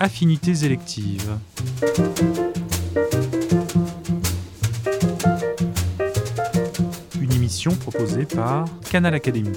Affinités électives. Une émission proposée par Canal Académie.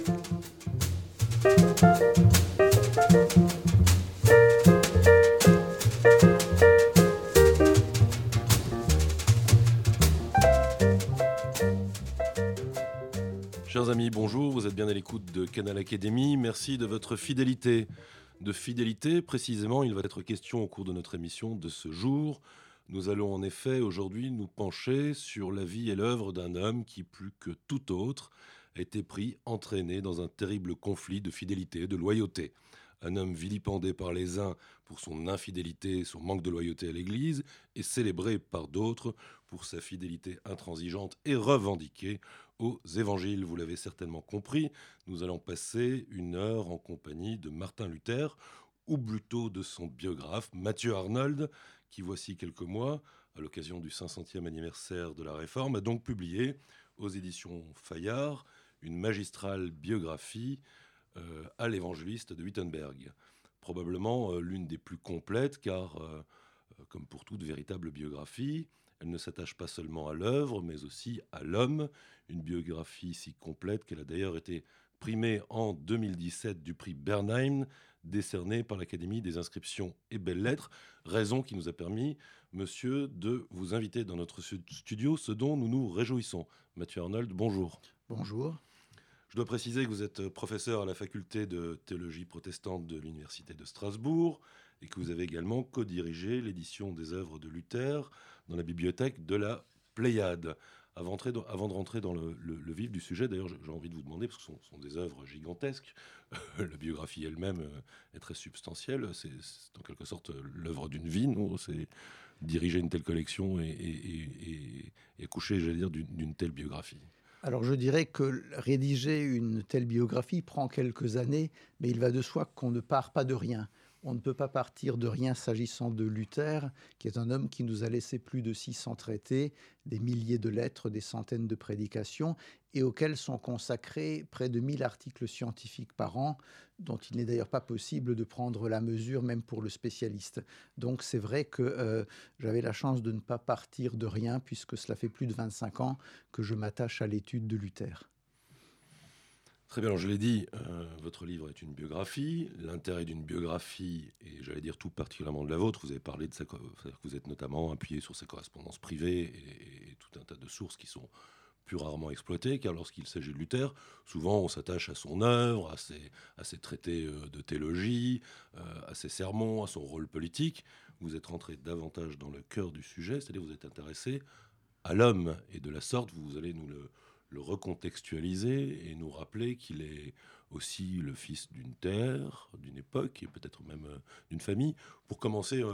Chers amis, bonjour, vous êtes bien à l'écoute de Canal Académie. Merci de votre fidélité. De fidélité, précisément, il va être question au cours de notre émission de ce jour. Nous allons en effet aujourd'hui nous pencher sur la vie et l'œuvre d'un homme qui, plus que tout autre, a été pris, entraîné dans un terrible conflit de fidélité, de loyauté. Un homme vilipendé par les uns pour son infidélité, son manque de loyauté à l'Église, et célébré par d'autres pour sa fidélité intransigeante et revendiquée aux évangiles. Vous l'avez certainement compris, nous allons passer une heure en compagnie de Martin Luther, ou plutôt de son biographe Mathieu Arnold, qui voici quelques mois, à l'occasion du 500e anniversaire de la Réforme, a donc publié aux éditions Fayard une magistrale biographie à l'évangéliste de Wittenberg. Probablement l'une des plus complètes, car, comme pour toute véritable biographie, elle ne s'attache pas seulement à l'œuvre, mais aussi à l'homme. Une biographie si complète qu'elle a d'ailleurs été primée en 2017 du prix Bernheim, décerné par l'Académie des inscriptions et belles-lettres, raison qui nous a permis, monsieur, de vous inviter dans notre studio, ce dont nous nous réjouissons. Mathieu Arnold, bonjour. Bonjour. Je dois préciser que vous êtes professeur à la faculté de théologie protestante de l'Université de Strasbourg et que vous avez également co-dirigé l'édition des œuvres de Luther dans la bibliothèque de la Pléiade. Avant de rentrer dans le vif du sujet, d'ailleurs, j'ai envie de vous demander, parce que ce sont des œuvres gigantesques, la biographie elle-même est très substantielle, c'est en quelque sorte l'œuvre d'une vie, non ? C'est diriger une telle collection et coucher, j'allais dire, d'une telle biographie. Alors je dirais que rédiger une telle biographie prend quelques années, mais il va de soi qu'on ne part pas de rien. On ne peut pas partir de rien s'agissant de Luther, qui est un homme qui nous a laissé plus de 600 traités, des milliers de lettres, des centaines de prédications, et auxquels sont consacrés près de 1000 articles scientifiques par an, dont il n'est d'ailleurs pas possible de prendre la mesure, même pour le spécialiste. Donc c'est vrai que j'avais la chance de ne pas partir de rien, puisque cela fait plus de 25 ans que je m'attache à l'étude de Luther. Très bien, alors je l'ai dit, votre livre est une biographie. L'intérêt d'une biographie, et j'allais dire tout particulièrement de la vôtre, vous avez parlé de c'est-à-dire que vous êtes notamment appuyé sur sa correspondance privée et tout un tas de sources qui sont plus rarement exploitées, car lorsqu'il s'agit de Luther, souvent on s'attache à son œuvre, à ses traités de théologie, à ses sermons, à son rôle politique. Vous êtes rentré davantage dans le cœur du sujet, c'est-à-dire vous êtes intéressé à l'homme, et de la sorte, vous allez nous le recontextualiser et nous rappeler qu'il est aussi le fils d'une terre, d'une époque et peut-être même d'une famille. Pour commencer,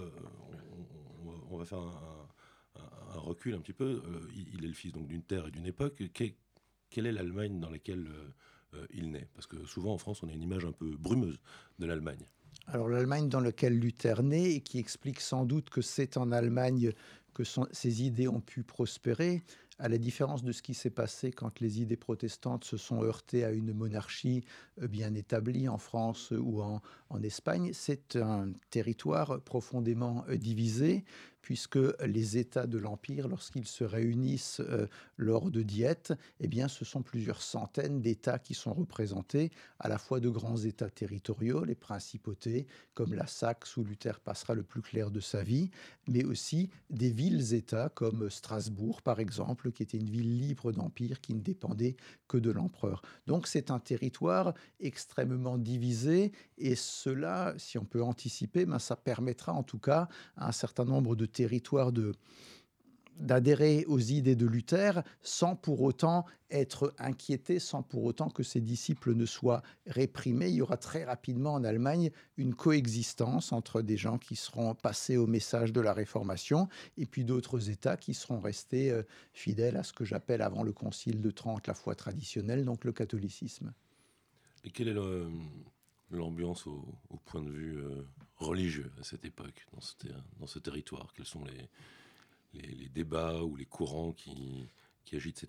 on va faire un recul un petit peu. Il est le fils donc d'une terre et d'une époque. Quelle est l'Allemagne dans laquelle il naît ? Parce que souvent en France, on a une image un peu brumeuse de l'Allemagne. Alors l'Allemagne dans laquelle Luther naît, et qui explique sans doute que c'est en Allemagne que ses idées ont pu prospérer, à la différence de ce qui s'est passé quand les idées protestantes se sont heurtées à une monarchie bien établie en France ou en Espagne. C'est un territoire profondément divisé, puisque les États de l'Empire, lorsqu'ils se réunissent lors de diètes, eh bien, ce sont plusieurs centaines d'États qui sont représentés, à la fois de grands États territoriaux, les principautés, comme la Saxe, où Luther passera le plus clair de sa vie, mais aussi des villes-États comme Strasbourg, par exemple, qui était une ville libre d'empire qui ne dépendait que de l'empereur. Donc c'est un territoire extrêmement divisé, et cela, si on peut anticiper, ça permettra en tout cas à un certain nombre de territoires d'adhérer aux idées de Luther sans pour autant être inquiétés, sans pour autant que ses disciples ne soient réprimés. Il y aura très rapidement en Allemagne une coexistence entre des gens qui seront passés au message de la Réformation et puis d'autres États qui seront restés fidèles à ce que j'appelle avant le Concile de Trente la foi traditionnelle, donc le catholicisme. Et quelle est l'ambiance au point de vue religieux à cette époque, dans ce territoire ? Quels sont les débats ou les courants qui agitent cet univers-là ?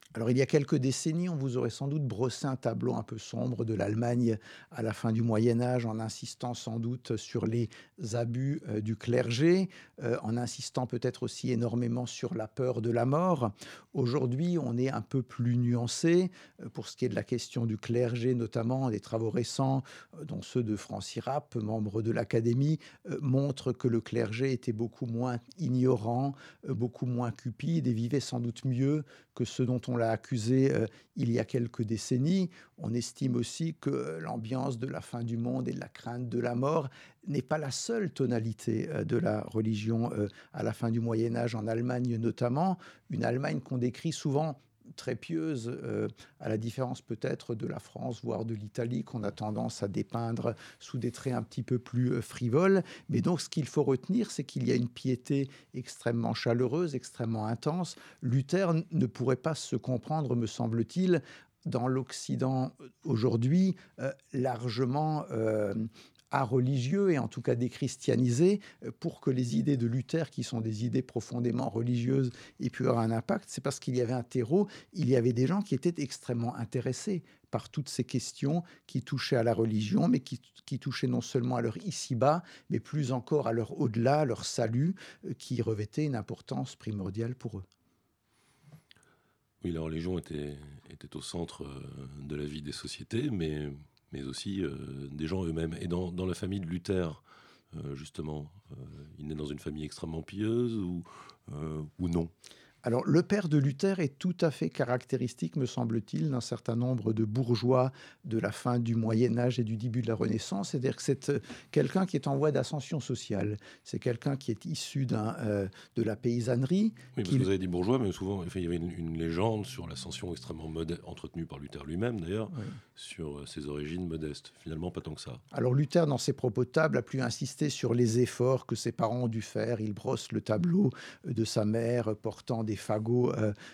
Alors, il y a quelques décennies, on vous aurait sans doute brossé un tableau un peu sombre de l'Allemagne à la fin du Moyen Âge, en insistant sans doute sur les abus du clergé, en insistant peut-être aussi énormément sur la peur de la mort. Aujourd'hui, on est un peu plus nuancé pour ce qui est de la question du clergé, notamment des travaux récents, dont ceux de Francis Rapp, membre de l'Académie, montrent que le clergé était beaucoup moins ignorant, beaucoup moins cupide et vivait sans doute mieux que ce dont on l'a accusé il y a quelques décennies. On estime aussi que l'ambiance de la fin du monde et de la crainte de la mort n'est pas la seule tonalité de la religion à la fin du Moyen Âge, en Allemagne notamment, une Allemagne qu'on décrit souvent très pieuse, à la différence peut-être de la France, voire de l'Italie, qu'on a tendance à dépeindre sous des traits un petit peu plus frivoles. Mais donc, ce qu'il faut retenir, c'est qu'il y a une piété extrêmement chaleureuse, extrêmement intense. Luther ne pourrait pas se comprendre, me semble-t-il, dans l'Occident aujourd'hui, largement religieux et en tout cas déchristianisé, pour que les idées de Luther, qui sont des idées profondément religieuses, aient pu avoir un impact. C'est parce qu'il y avait un terreau, il y avait des gens qui étaient extrêmement intéressés par toutes ces questions qui touchaient à la religion, mais qui touchaient non seulement à leur ici-bas, mais plus encore à leur au-delà, à leur salut, qui revêtait une importance primordiale pour eux. Oui, la religion était au centre de la vie des sociétés, mais aussi des gens eux-mêmes. Et dans la famille de Luther, justement, il naît dans une famille extrêmement pieuse ou non? Alors, le père de Luther est tout à fait caractéristique, me semble-t-il, d'un certain nombre de bourgeois de la fin du Moyen Âge et du début de la Renaissance. C'est-à-dire que c'est quelqu'un qui est en voie d'ascension sociale. C'est quelqu'un qui est issu de la paysannerie. Oui, parce que vous avez dit bourgeois, mais souvent, enfin, il y avait une légende sur l'ascension extrêmement entretenue par Luther lui-même, d'ailleurs, Oui. sur ses origines modestes. Finalement, pas tant que ça. Alors Luther, dans ses propos de table, a plus insisté sur les efforts que ses parents ont dû faire. Il brosse le tableau de sa mère portant des fagots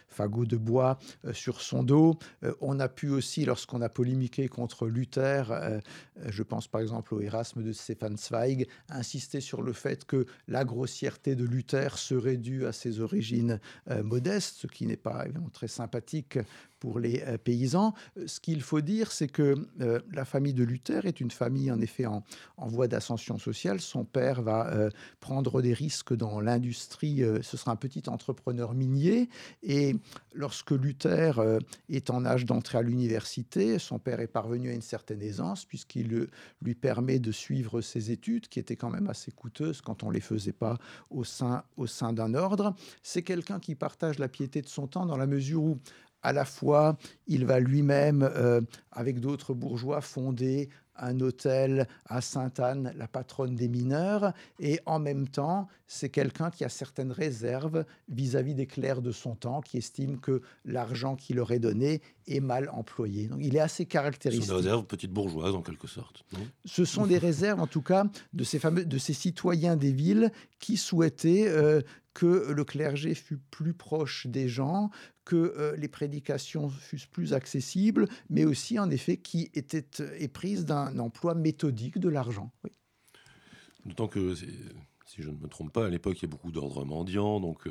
de bois sur son dos. On a pu aussi, lorsqu'on a polémiqué contre Luther, je pense par exemple au Erasme de Stefan Zweig, insister sur le fait que la grossièreté de Luther serait due à ses origines modestes, ce qui n'est pas évidemment très sympathique pour les paysans. Ce qu'il faut dire, c'est que la famille de Luther est une famille en effet en voie d'ascension sociale. Son père va prendre des risques dans l'industrie. Ce sera un petit entrepreneur minier. Et lorsque Luther est en âge d'entrer à l'université, son père est parvenu à une certaine aisance puisqu'il lui permet de suivre ses études, qui étaient quand même assez coûteuses quand on ne les faisait pas au sein d'un ordre. C'est quelqu'un qui partage la piété de son temps dans la mesure où à la fois, il va lui-même, avec d'autres bourgeois, fonder un hôtel à Sainte-Anne, la patronne des mineurs, et en même temps, c'est quelqu'un qui a certaines réserves vis-à-vis des clercs de son temps, qui estiment que l'argent qu'il leur est donné est mal employé. Donc, il est assez caractéristique. Ce sont des réserves petites bourgeoises, en quelque sorte, non ? Ce sont des réserves, en tout cas, de ces citoyens des villes qui souhaitaient que le clergé fût plus proche des gens, que les prédications fussent plus accessibles, mais aussi, en effet, qui étaient éprises d'un emploi méthodique de l'argent. Oui. D'autant que, si je ne me trompe pas, à l'époque, il y a beaucoup d'ordres mendiants, donc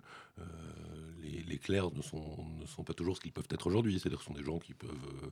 les clercs ne sont pas toujours ce qu'ils peuvent être aujourd'hui. C'est-à-dire que ce sont des gens qui peuvent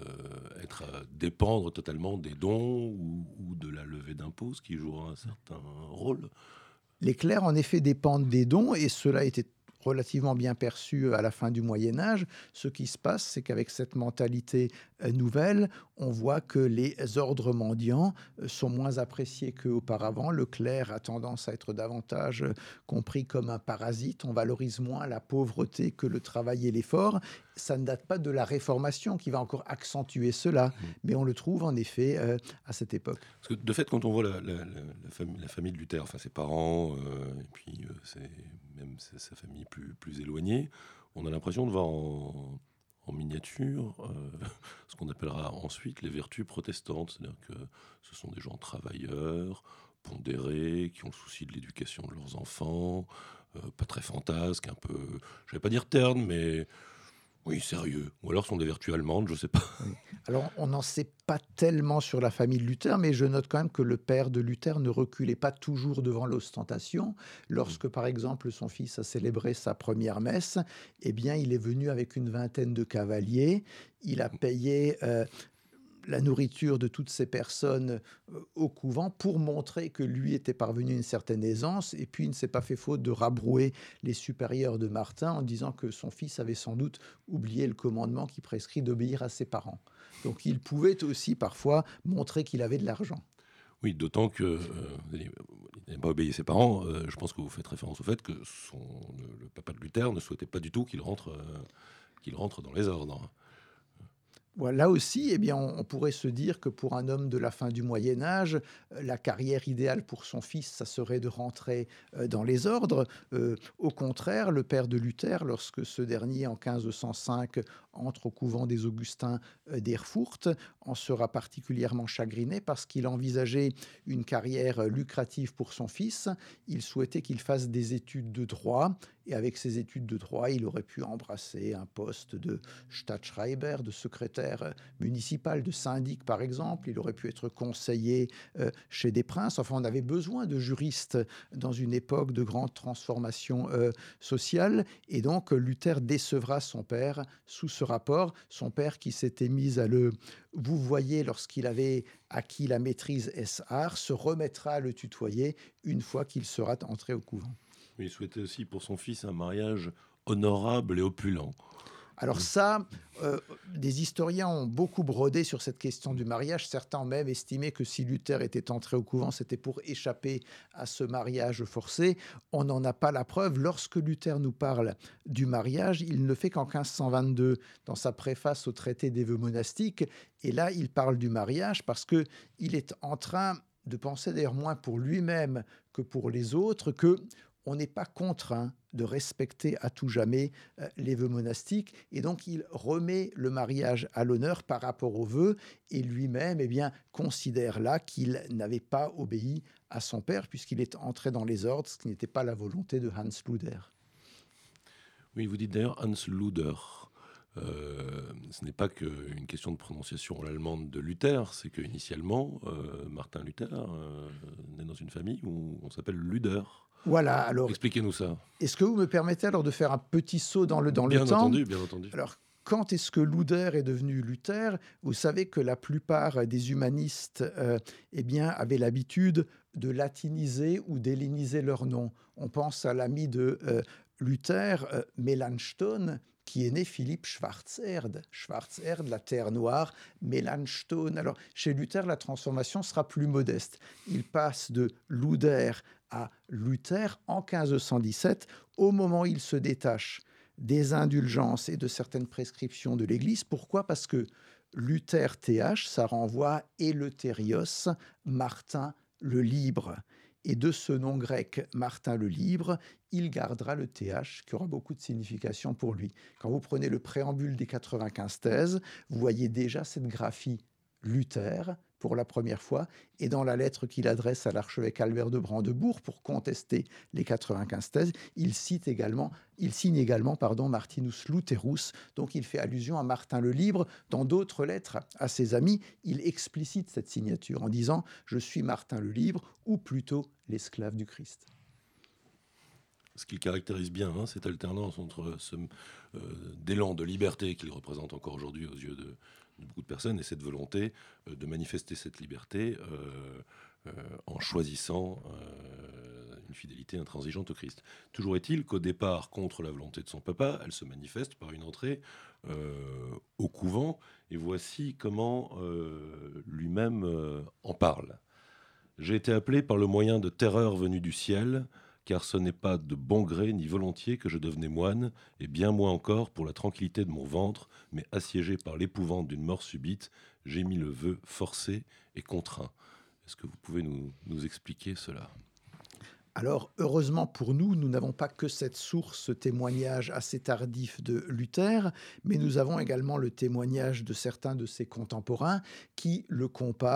dépendre totalement des dons ou de la levée d'impôts, ce qui jouera un certain rôle. Les clercs, en effet, dépendent des dons, et cela était relativement bien perçu à la fin du Moyen Âge. Ce qui se passe, c'est qu'avec cette mentalité nouvelle, on voit que les ordres mendiants sont moins appréciés qu'auparavant. Le clerc a tendance à être davantage compris comme un parasite. On valorise moins la pauvreté que le travail et l'effort. Ça ne date pas de la Réformation qui va encore accentuer cela, mais on le trouve en effet à cette époque. Parce que de fait, quand on voit la famille de Luther, enfin ses parents, et puis même sa famille plus éloignée, on a l'impression de voir en miniature ce qu'on appellera ensuite les vertus protestantes. C'est-à-dire que ce sont des gens travailleurs, pondérés, qui ont le souci de l'éducation de leurs enfants, pas très fantasques, un peu, je ne vais pas dire ternes, mais Oui, sérieux. Ou alors sont des vertus allemandes, je ne sais pas. Oui. Alors, on n'en sait pas tellement sur la famille de Luther, mais je note quand même que le père de Luther ne reculait pas toujours devant l'ostentation. Lorsque, par exemple, son fils a célébré sa première messe, eh bien, il est venu avec une vingtaine de cavaliers. Il a payé la nourriture de toutes ces personnes au couvent pour montrer que lui était parvenu à une certaine aisance, et puis il ne s'est pas fait faute de rabrouer les supérieurs de Martin en disant que son fils avait sans doute oublié le commandement qui prescrit d'obéir à ses parents. Donc il pouvait aussi parfois montrer qu'il avait de l'argent. Oui, d'autant que il n'a pas obéi à ses parents. Je pense que vous faites référence au fait que le papa de Luther ne souhaitait pas du tout qu'il rentre dans les ordres. Voilà, là aussi, eh bien, on pourrait se dire que pour un homme de la fin du Moyen Âge, la carrière idéale pour son fils, ça serait de rentrer dans les ordres. Au contraire, le père de Luther, lorsque ce dernier, en 1505, entre au couvent des Augustins d'Erfurt, en sera particulièrement chagriné parce qu'il envisageait une carrière lucrative pour son fils. Il souhaitait qu'il fasse des études de droit, et avec ses études de droit, il aurait pu embrasser un poste de Stadtschreiber, de secrétaire municipal, de syndic par exemple. Il aurait pu être conseiller chez des princes. Enfin, on avait besoin de juristes dans une époque de grande transformation sociale. Et donc, Luther décevra son père sous ce rapport. Son père qui s'était mis à le vouvoyer lorsqu'il avait acquis la maîtrise art, se remettra à le tutoyer une fois qu'il sera entré au couvent. Il souhaitait aussi pour son fils un mariage honorable et opulent. Alors ça, des historiens ont beaucoup brodé sur cette question du mariage. Certains ont même estimé que si Luther était entré au couvent, c'était pour échapper à ce mariage forcé. On n'en a pas la preuve. Lorsque Luther nous parle du mariage, il ne le fait qu'en 1522, dans sa préface au traité des vœux monastiques. Et là, il parle du mariage parce qu'il est en train de penser, d'ailleurs moins pour lui-même que pour les autres, que on n'est pas contraint de respecter à tout jamais les vœux monastiques. Et donc, il remet le mariage à l'honneur par rapport aux vœux et lui-même considère là qu'il n'avait pas obéi à son père puisqu'il est entré dans les ordres, ce qui n'était pas la volonté de Hans Luder. Oui, vous dites d'ailleurs Hans Luder. Ce n'est pas qu'une question de prononciation en allemande de Luther, c'est qu'initialement, Martin Luther naît dans une famille où on s'appelle Luder. Voilà, alors... Expliquez-nous ça. Est-ce que vous me permettez alors de faire un petit saut dans le temps ? Bien entendu, bien entendu. Alors, quand est-ce que Luder est devenu Luther ? Vous savez que la plupart des humanistes avaient l'habitude de latiniser ou d'helléniser leur nom. On pense à l'ami de Luther, Melanchthon, qui est né Philippe Schwarzerd. Schwarzerd, la terre noire, Melanchthon. Alors, chez Luther, la transformation sera plus modeste. Il passe de Luder à Luther en 1517, au moment où il se détache des indulgences et de certaines prescriptions de l'Église. Pourquoi ? Parce que Luther TH, ça renvoie à Eleuthérios, Martin le libre. Et de ce nom grec, Martin le libre, il gardera le TH, qui aura beaucoup de signification pour lui. Quand vous prenez le préambule des 95 thèses, vous voyez déjà cette graphie Luther pour la première fois, et dans la lettre qu'il adresse à l'archevêque Albert de Brandebourg pour contester les 95 thèses, il signe également Martinus Lutherus, donc il fait allusion à Martin le Libre. Dans d'autres lettres à ses amis, il explicite cette signature en disant « Je suis Martin le Libre » ou plutôt « l'esclave du Christ ». Ce qui caractérise bien, cette alternance entre ce d'élan de liberté qu'il représente encore aujourd'hui aux yeux de beaucoup de personnes et cette volonté de manifester cette liberté en choisissant une fidélité intransigeante au Christ. Toujours est-il qu'au départ, contre la volonté de son papa, elle se manifeste par une entrée au couvent, et voici comment lui-même en parle. « J'ai été appelé par le moyen de terreurs venues du ciel, car ce n'est pas de bon gré ni volontiers que je devenais moine, et bien moins encore pour la tranquillité de mon ventre, mais assiégé par l'épouvante d'une mort subite, j'ai mis le vœu forcé et contraint. » Est-ce que vous pouvez nous expliquer cela ? Alors, heureusement pour nous, nous n'avons pas que cette source, ce témoignage assez tardif de Luther, mais nous avons également le témoignage de certains de ses contemporains qui le comparent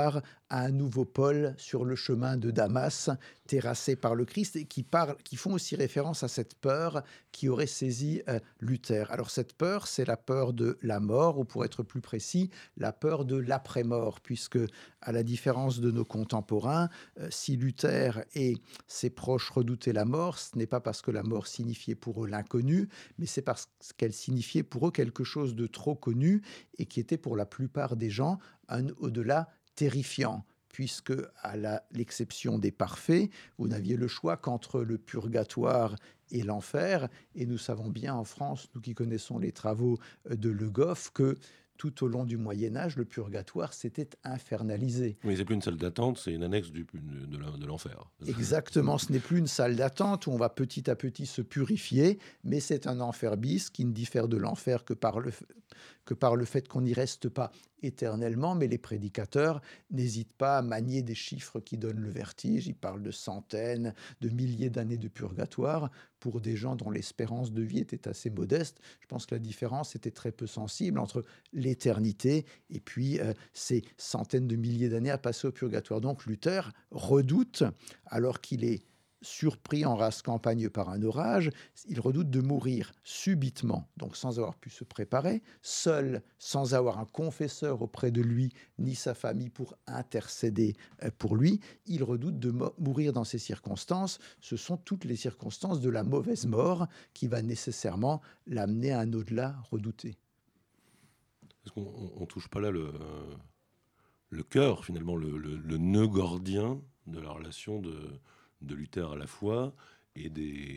à un nouveau Paul sur le chemin de Damas, terrassé par le Christ, et qui font aussi référence à cette peur qui aurait saisi Luther. Alors cette peur, c'est la peur de la mort, ou pour être plus précis, la peur de l'après-mort, puisque à la différence de nos contemporains, si Luther et ses proches redoutaient la mort, ce n'est pas parce que la mort signifiait pour eux l'inconnu, mais c'est parce qu'elle signifiait pour eux quelque chose de trop connu et qui était pour la plupart des gens un au-delà terrifiant, puisque, à l'exception des parfaits, vous n'aviez le choix qu'entre le purgatoire et l'enfer. Et nous savons bien en France, nous qui connaissons les travaux de Le Goff, que tout au long du Moyen-Âge, le purgatoire s'était infernalisé. Oui, c'est plus une salle d'attente, c'est une annexe de l'enfer. Exactement, ce n'est plus une salle d'attente où on va petit à petit se purifier, mais c'est un enfer bis qui ne diffère de l'enfer que par le fait qu'on n'y reste pas éternellement. Mais les prédicateurs n'hésitent pas à manier des chiffres qui donnent le vertige. Ils parlent de centaines, de milliers d'années de purgatoire pour des gens dont l'espérance de vie était assez modeste. Je pense que la différence était très peu sensible entre l'éternité et puis ces centaines de milliers d'années à passer au purgatoire. Donc Luther redoute, alors qu'il est surpris en race campagne par un orage, il redoute de mourir subitement, donc sans avoir pu se préparer, seul, sans avoir un confesseur auprès de lui, ni sa famille pour intercéder pour lui. Il redoute de mourir dans ces circonstances. Ce sont toutes les circonstances de la mauvaise mort qui va nécessairement l'amener à un au-delà redouté. Est-ce qu'on ne touche pas là le cœur, finalement, le nœud gordien de la relation de Luther à la foi et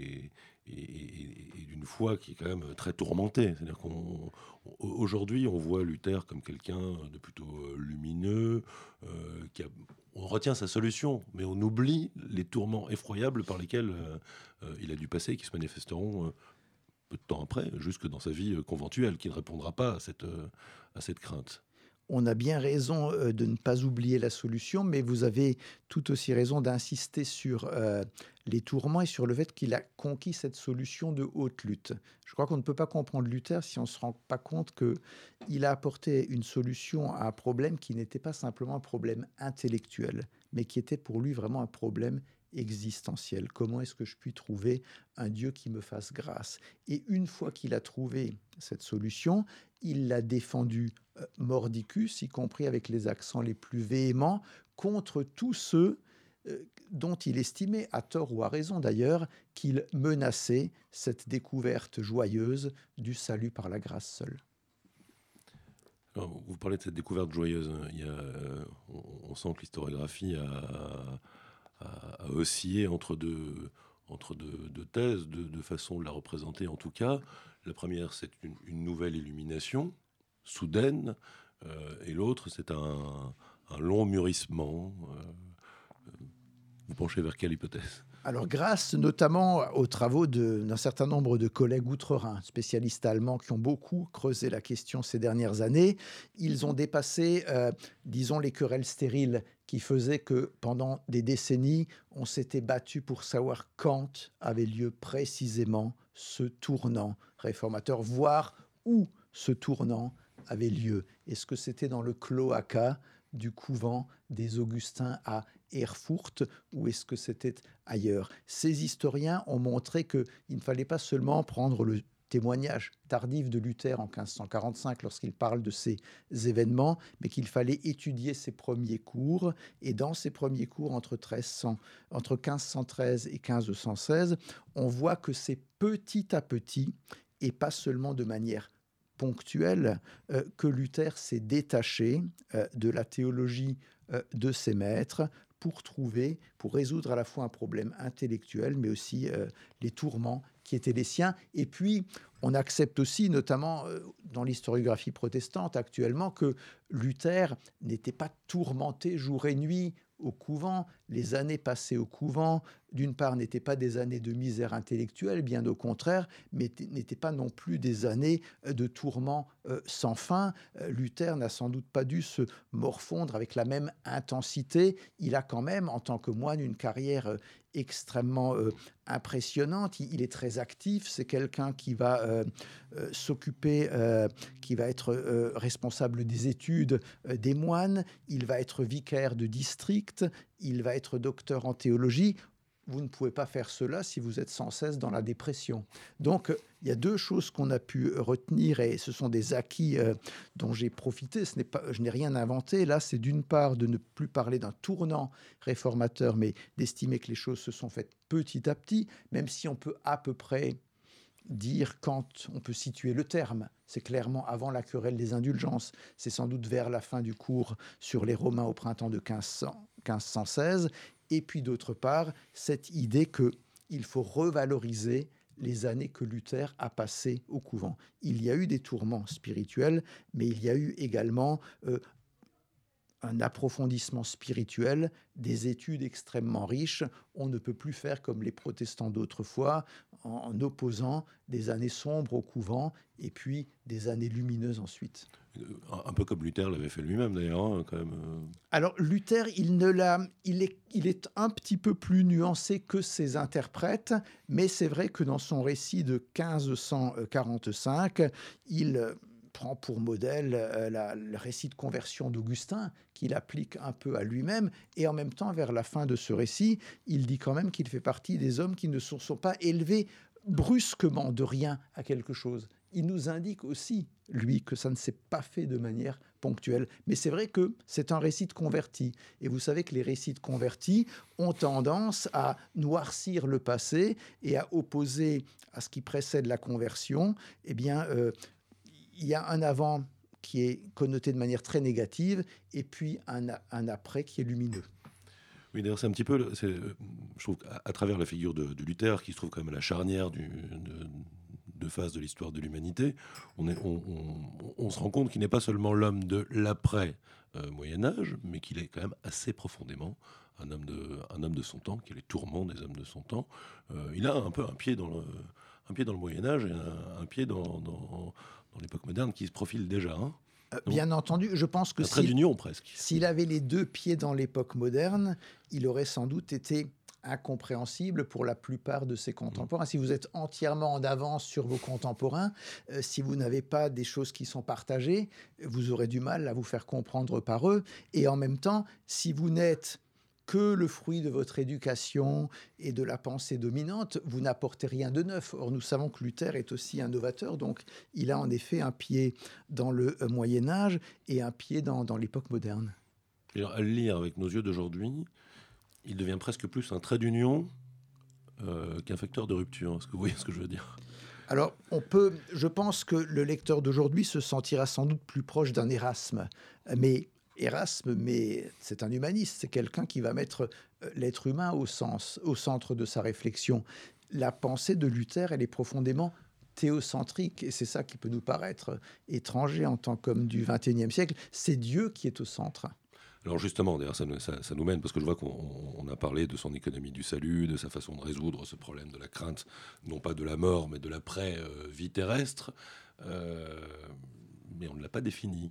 d'une foi qui est quand même très tourmentée. C'est-à-dire qu'aujourd'hui, on voit Luther comme quelqu'un de plutôt lumineux, on retient sa solution, mais on oublie les tourments effroyables par lesquels il a dû passer, qui se manifesteront peu de temps après, jusque dans sa vie conventuelle, qui ne répondra pas à cette crainte. On a bien raison de ne pas oublier la solution, mais vous avez tout aussi raison d'insister sur les tourments et sur le fait qu'il a conquis cette solution de haute lutte. Je crois qu'on ne peut pas comprendre Luther si on ne se rend pas compte qu'il a apporté une solution à un problème qui n'était pas simplement un problème intellectuel, mais qui était pour lui vraiment un problème existentiel. Comment est-ce que je puis trouver un Dieu qui me fasse grâce? Et une fois qu'il a trouvé cette solution, il l'a défendue mordicus, y compris avec les accents les plus véhéments, contre tous ceux dont il estimait, à tort ou à raison d'ailleurs, qu'il menaçait cette découverte joyeuse du salut par la grâce seule. Alors, vous parlez de cette découverte joyeuse. On sent que l'historiographie a oscillé entre deux thèses, deux façons de la représenter en tout cas. La première, c'est une nouvelle illumination, soudaine, et l'autre, c'est un long mûrissement. Vous penchez vers quelle hypothèse ? Alors, grâce notamment aux travaux d'un certain nombre de collègues outre-Rhin, spécialistes allemands qui ont beaucoup creusé la question ces dernières années, ils ont dépassé, disons, les querelles stériles qui faisaient que pendant des décennies, on s'était battu pour savoir quand avait lieu précisément ce tournant réformateur, voire où ce tournant avait lieu. Est-ce que c'était dans le cloaca du couvent des Augustins à Erfurt, ou est-ce que c'était ailleurs? Ces historiens ont montré qu'il ne fallait pas seulement prendre le témoignage tardif de Luther en 1545 lorsqu'il parle de ces événements, mais qu'il fallait étudier ses premiers cours. Et dans ces premiers cours, entre 1513 et 1516, on voit que c'est petit à petit, et pas seulement de manière ponctuelle, que Luther s'est détaché de la théologie de ses maîtres pour résoudre à la fois un problème intellectuel, mais aussi les tourments qui étaient les siens. Et puis, on accepte aussi, notamment dans l'historiographie protestante actuellement, que Luther n'était pas tourmenté jour et nuit au couvent. Les années passées au couvent d'une part, n'étaient pas des années de misère intellectuelle, bien au contraire, mais n'étaient pas non plus des années de tourments sans fin. Luther n'a sans doute pas dû se morfondre avec la même intensité. Il a quand même, en tant que moine, une carrière extrêmement impressionnante. Il est très actif. C'est quelqu'un qui va s'occuper, qui va être responsable des études des moines. Il va être vicaire de district. Il va être docteur en théologie. Vous ne pouvez pas faire cela si vous êtes sans cesse dans la dépression. Donc, il y a deux choses qu'on a pu retenir, et ce sont des acquis dont j'ai profité. Je n'ai rien inventé. Là, c'est d'une part de ne plus parler d'un tournant réformateur, mais d'estimer que les choses se sont faites petit à petit, même si on peut à peu près dire quand on peut situer le terme. C'est clairement avant la querelle des indulgences. C'est sans doute vers la fin du cours sur les Romains au printemps de 1516. Et puis d'autre part, cette idée qu'il faut revaloriser les années que Luther a passées au couvent. Il y a eu des tourments spirituels, mais il y a eu également un approfondissement spirituel, des études extrêmement riches. On ne peut plus faire comme les protestants d'autrefois, en opposant des années sombres au couvent et puis des années lumineuses ensuite. Un peu comme Luther l'avait fait lui-même d'ailleurs, hein, quand même. Alors Luther, il est un petit peu plus nuancé que ses interprètes, mais c'est vrai que dans son récit de 1545, il prend pour modèle le récit de conversion d'Augustin, qu'il applique un peu à lui-même, et en même temps, vers la fin de ce récit, il dit quand même qu'il fait partie des hommes qui ne se sont pas élevés brusquement de rien à quelque chose. Il nous indique aussi, lui, que ça ne s'est pas fait de manière ponctuelle. Mais c'est vrai que c'est un récit de converti. Et vous savez que les récits de convertis ont tendance à noircir le passé et à opposer à ce qui précède la conversion. Eh bien, il y a un avant qui est connoté de manière très négative et puis un après qui est lumineux. Oui, d'ailleurs, c'est un petit peu, je trouve, à travers la figure de Luther, qui se trouve quand même à la charnière de phase de l'histoire de l'humanité, on se rend compte qu'il n'est pas seulement l'homme de l'après-Moyen-Âge, mais qu'il est quand même assez profondément un homme de son temps, qui est les tourments des hommes de son temps. Il a un peu un pied dans le Moyen-Âge et un pied dans l'époque moderne qui se profile déjà. Hein. Bien entendu, je pense que s'il avait les deux pieds dans l'époque moderne, il aurait sans doute été incompréhensible pour la plupart de ses contemporains. Si vous êtes entièrement en avance sur vos contemporains, si vous n'avez pas des choses qui sont partagées, vous aurez du mal à vous faire comprendre par eux. Et en même temps, si vous n'êtes que le fruit de votre éducation et de la pensée dominante, vous n'apportez rien de neuf. Or, nous savons que Luther est aussi un novateur, donc il a en effet un pied dans le Moyen-Âge et un pied dans l'époque moderne. Alors, à le lire avec nos yeux d'aujourd'hui, il devient presque plus un trait d'union qu'un facteur de rupture. Est-ce que vous voyez ce que je veux dire ? Alors, je pense que le lecteur d'aujourd'hui se sentira sans doute plus proche d'un Érasme, mais c'est un humaniste, c'est quelqu'un qui va mettre l'être humain au centre de sa réflexion. La pensée de Luther, elle est profondément théocentrique, et c'est ça qui peut nous paraître étranger en tant qu'homme du XXIe siècle. C'est Dieu qui est au centre. Alors justement, d'ailleurs, ça nous mène, parce que je vois qu'on a parlé de son économie du salut, de sa façon de résoudre ce problème de la crainte, non pas de la mort, mais de l'après-vie terrestre, mais on ne l'a pas défini.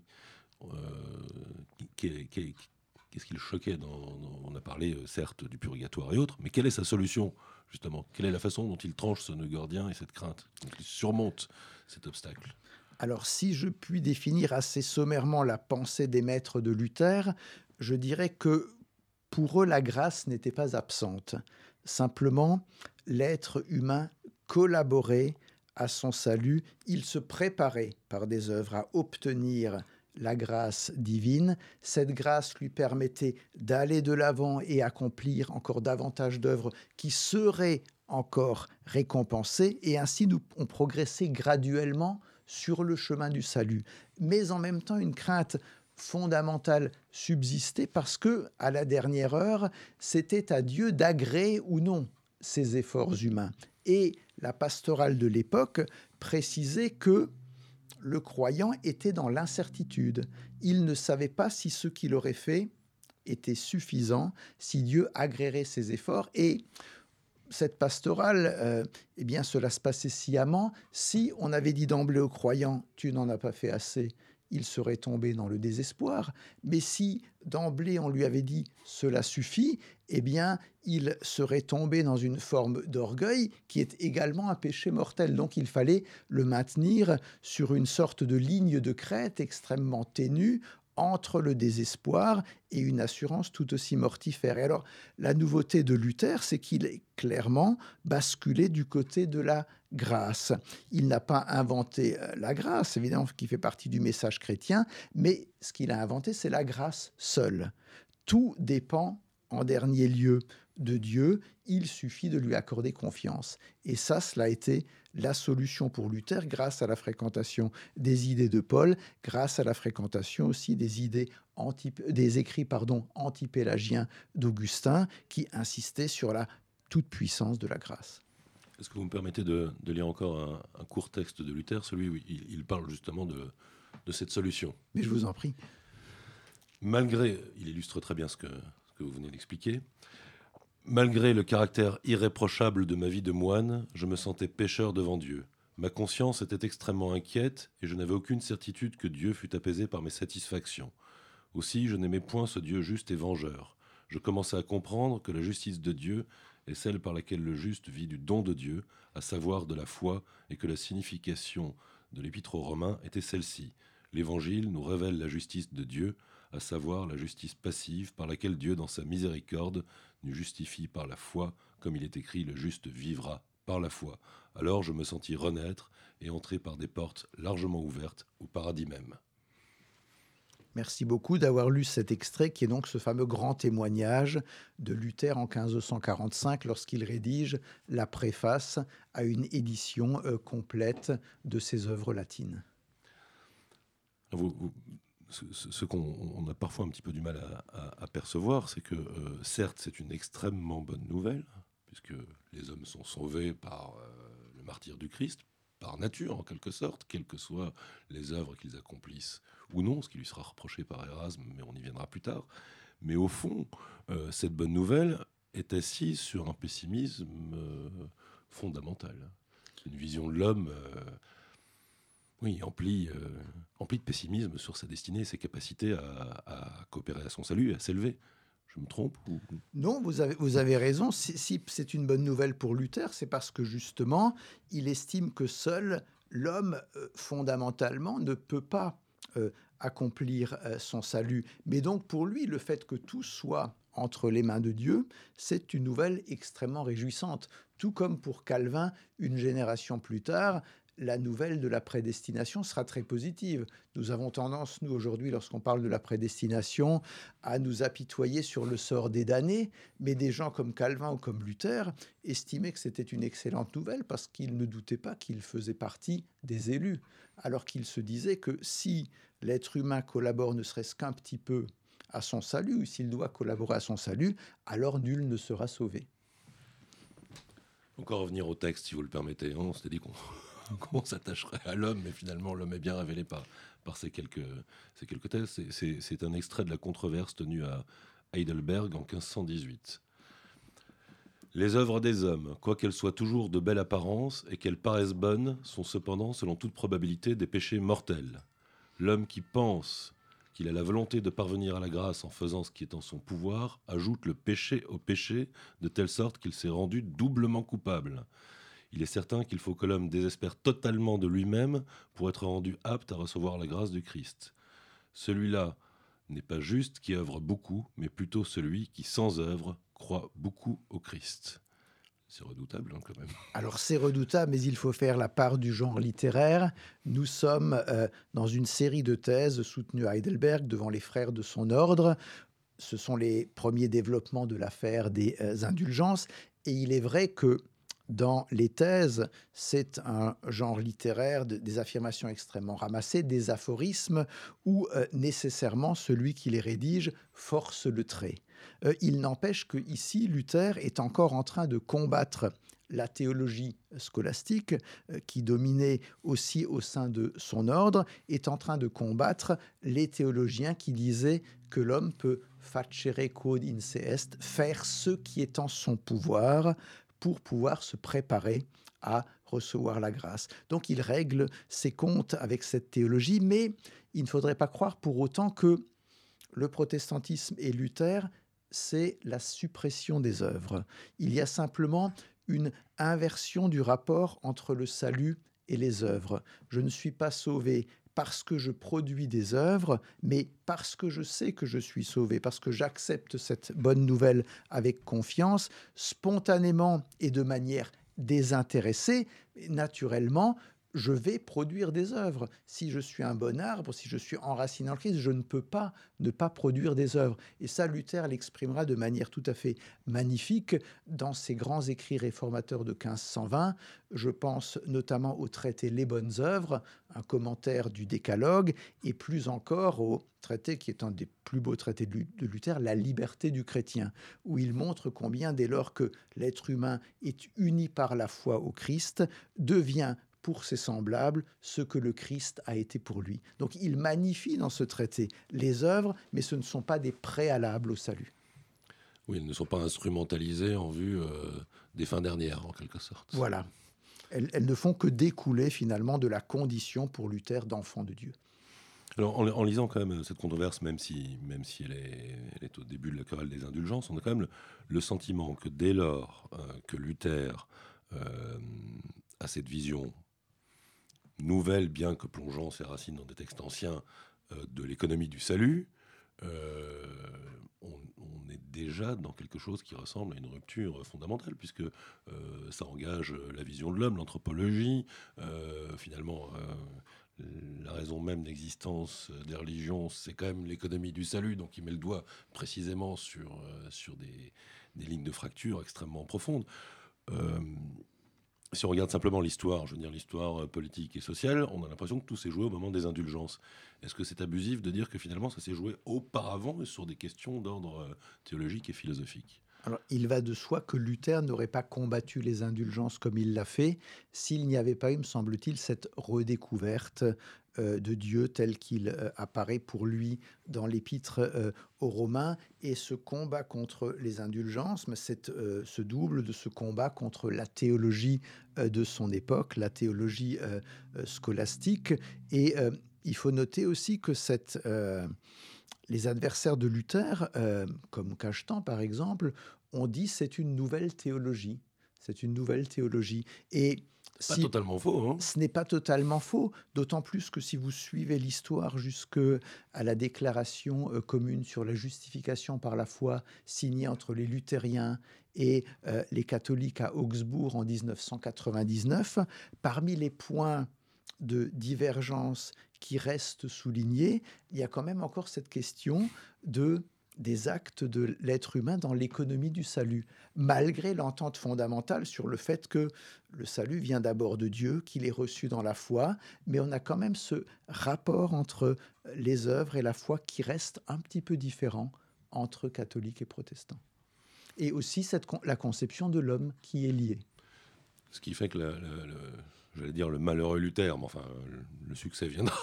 Qu'est-ce qui le choquait on a parlé certes du purgatoire et autres, mais quelle est sa solution justement ? Quelle est la façon dont il tranche ce nœud gordien et cette crainte, dont il surmonte cet obstacle ? Alors si je puis définir assez sommairement la pensée des maîtres de Luther, je dirais que pour eux la grâce n'était pas absente. Simplement, l'être humain collaborait à son salut, il se préparait par des œuvres à obtenir la grâce divine. Cette grâce lui permettait d'aller de l'avant et accomplir encore davantage d'œuvres qui seraient encore récompensées, et ainsi on progressait graduellement sur le chemin du salut. Mais en même temps, une crainte fondamentale subsistait parce que, à la dernière heure, c'était à Dieu d'agréer ou non ces efforts humains. Et la pastorale de l'époque précisait que le croyant était dans l'incertitude. Il ne savait pas si ce qu'il aurait fait était suffisant, si Dieu agréerait ses efforts. Et cette pastorale, eh bien, cela se passait sciemment. Si on avait dit d'emblée aux croyants « tu n'en as pas fait assez », il serait tombé dans le désespoir. Mais si d'emblée on lui avait dit « cela suffit », eh bien, il serait tombé dans une forme d'orgueil qui est également un péché mortel. Donc il fallait le maintenir sur une sorte de ligne de crête extrêmement ténue entre le désespoir et une assurance tout aussi mortifère. Et alors, la nouveauté de Luther, c'est qu'il est clairement basculé du côté de la grâce. Il n'a pas inventé la grâce, évidemment, qui fait partie du message chrétien, mais ce qu'il a inventé, c'est la grâce seule. Tout dépend, en dernier lieu, de Dieu. Il suffit de lui accorder confiance. Et ça, cela a été la solution pour Luther grâce à la fréquentation des idées de Paul, grâce à la fréquentation aussi des écrits antipélagiens d'Augustin qui insistaient sur la toute-puissance de la grâce. Est-ce que vous me permettez de lire encore un court texte de Luther, celui où il parle justement de cette solution? Mais je vous en prie. Il illustre très bien ce que vous venez d'expliquer. Malgré le caractère irréprochable de ma vie de moine, je me sentais pécheur devant Dieu. Ma conscience était extrêmement inquiète et je n'avais aucune certitude que Dieu fût apaisé par mes satisfactions. Aussi, je n'aimais point ce Dieu juste et vengeur. Je commençais à comprendre que la justice de Dieu est celle par laquelle le juste vit du don de Dieu, à savoir de la foi, et que la signification de l'Épître aux Romains était celle-ci. L'Évangile nous révèle la justice de Dieu, à savoir la justice passive par laquelle Dieu, dans sa miséricorde, nous justifie par la foi, comme il est écrit, le juste vivra par la foi. Alors je me sentis renaître et entrer par des portes largement ouvertes au paradis même. Merci beaucoup d'avoir lu cet extrait qui est donc ce fameux grand témoignage de Luther en 1545 lorsqu'il rédige la préface à une édition complète de ses œuvres latines. Ce qu'on a parfois un petit peu du mal à percevoir, c'est que certes c'est une extrêmement bonne nouvelle, puisque les hommes sont sauvés par le martyre du Christ, par nature en quelque sorte, quelles que soient les œuvres qu'ils accomplissent ou non, ce qui lui sera reproché par Erasme, mais on y viendra plus tard. Mais au fond, cette bonne nouvelle est assise sur un pessimisme fondamental. Une vision de l'homme emplie de pessimisme sur sa destinée et ses capacités à coopérer à son salut et à s'élever. Je me trompe ou... Non, vous avez raison. Si c'est une bonne nouvelle pour Luther, c'est parce que justement, il estime que seul l'homme, fondamentalement, ne peut pas accomplir son salut. Mais donc, pour lui, le fait que tout soit entre les mains de Dieu, c'est une nouvelle extrêmement réjouissante. Tout comme pour Calvin, une génération plus tard, la nouvelle de la prédestination sera très positive. Nous avons tendance, nous, aujourd'hui, lorsqu'on parle de la prédestination, à nous apitoyer sur le sort des damnés, mais des gens comme Calvin ou comme Luther estimaient que c'était une excellente nouvelle parce qu'ils ne doutaient pas qu'ils faisaient partie des élus, alors qu'ils se disaient que si l'être humain collabore ne serait-ce qu'un petit peu à son salut, ou s'il doit collaborer à son salut, alors nul ne sera sauvé. Encore revenir au texte, si vous le permettez. On s'était dit qu'on s'attacherait à l'homme, mais finalement l'homme est bien révélé par ces quelques textes. C'est un extrait de la controverse tenue à Heidelberg en 1518. Les œuvres des hommes, quoiqu'elles soient toujours de belle apparence et qu'elles paraissent bonnes, sont cependant, selon toute probabilité, des péchés mortels. L'homme qui pense qu'il a la volonté de parvenir à la grâce en faisant ce qui est en son pouvoir, ajoute le péché au péché, de telle sorte qu'il s'est rendu doublement coupable. Il est certain qu'il faut que l'homme désespère totalement de lui-même pour être rendu apte à recevoir la grâce du Christ. Celui-là n'est pas juste qui œuvre beaucoup, mais plutôt celui qui, sans œuvre, croit beaucoup au Christ. C'est redoutable, quand même. Alors, c'est redoutable, mais il faut faire la part du genre littéraire. Nous sommes dans une série de thèses soutenues à Heidelberg devant les frères de son ordre. Ce sont les premiers développements de l'affaire des indulgences. Et il est vrai que dans les thèses, c'est un genre littéraire des affirmations extrêmement ramassées, des aphorismes, où nécessairement celui qui les rédige force le trait. Il n'empêche qu'ici, Luther est encore en train de combattre la théologie scolastique, qui dominait aussi au sein de son ordre, est en train de combattre les théologiens qui disaient que l'homme peut facere quod in se est, faire ce qui est en son pouvoir, pour pouvoir se préparer à recevoir la grâce. Donc il règle ses comptes avec cette théologie, mais il ne faudrait pas croire pour autant que le protestantisme et Luther, c'est la suppression des œuvres. Il y a simplement une inversion du rapport entre le salut et les œuvres. Je ne suis pas sauvé parce que je produis des œuvres, mais parce que je sais que je suis sauvé, parce que j'accepte cette bonne nouvelle avec confiance, spontanément et de manière désintéressée. Naturellement, je vais produire des œuvres. Si je suis un bon arbre, si je suis enraciné en Christ, je ne peux pas ne pas produire des œuvres. Et ça, Luther l'exprimera de manière tout à fait magnifique dans ses grands écrits réformateurs de 1520. Je pense notamment au traité Les Bonnes Œuvres, un commentaire du Décalogue, et plus encore au traité qui est un des plus beaux traités de Luther, La Liberté du chrétien, où il montre combien, dès lors que l'être humain est uni par la foi au Christ, devient pour ses semblables ce que le Christ a été pour lui. Donc il magnifie dans ce traité les œuvres, mais ce ne sont pas des préalables au salut. Oui, elles ne sont pas instrumentalisées en vue des fins dernières, en quelque sorte. Voilà. Elles ne font que découler finalement de la condition pour Luther d'enfant de Dieu. Alors, en lisant quand même cette controverse, même si elle est au début de la querelle des indulgences, on a quand même le sentiment que dès lors que Luther a cette vision nouvelle, bien que plongeant ses racines dans des textes anciens, de l'économie du salut, on est déjà dans quelque chose qui ressemble à une rupture fondamentale, puisque ça engage la vision de l'homme, l'anthropologie, finalement... la raison même d'existence des religions, c'est quand même l'économie du salut, donc il met le doigt précisément sur des lignes de fracture extrêmement profondes. Si on regarde simplement l'histoire, je veux dire l'histoire politique et sociale, on a l'impression que tout s'est joué au moment des indulgences. Est-ce que c'est abusif de dire que finalement ça s'est joué auparavant et sur des questions d'ordre théologique et philosophique ? Alors, il va de soi que Luther n'aurait pas combattu les indulgences comme il l'a fait s'il n'y avait pas eu, me semble-t-il, cette redécouverte de Dieu tel qu'il apparaît pour lui dans l'épître aux Romains. Et ce combat contre les indulgences se double de ce combat contre la théologie de son époque, la théologie scolastique. Et il faut noter aussi que les adversaires de Luther, comme Cajetan par exemple, ont dit c'est une nouvelle théologie. C'est une nouvelle théologie. Et pas totalement faux. Hein. Ce n'est pas totalement faux, d'autant plus que si vous suivez l'histoire jusqu'à la déclaration commune sur la justification par la foi signée entre les luthériens et les catholiques à Augsbourg en 1999, parmi les points de divergence qui restent soulignés, il y a quand même encore cette question des actes de l'être humain dans l'économie du salut, malgré l'entente fondamentale sur le fait que le salut vient d'abord de Dieu, qu'il est reçu dans la foi, mais on a quand même ce rapport entre les œuvres et la foi qui reste un petit peu différent entre catholiques et protestants. Et aussi la conception de l'homme qui est liée. Ce qui fait que j'allais dire le malheureux Luther, mais enfin le succès viendra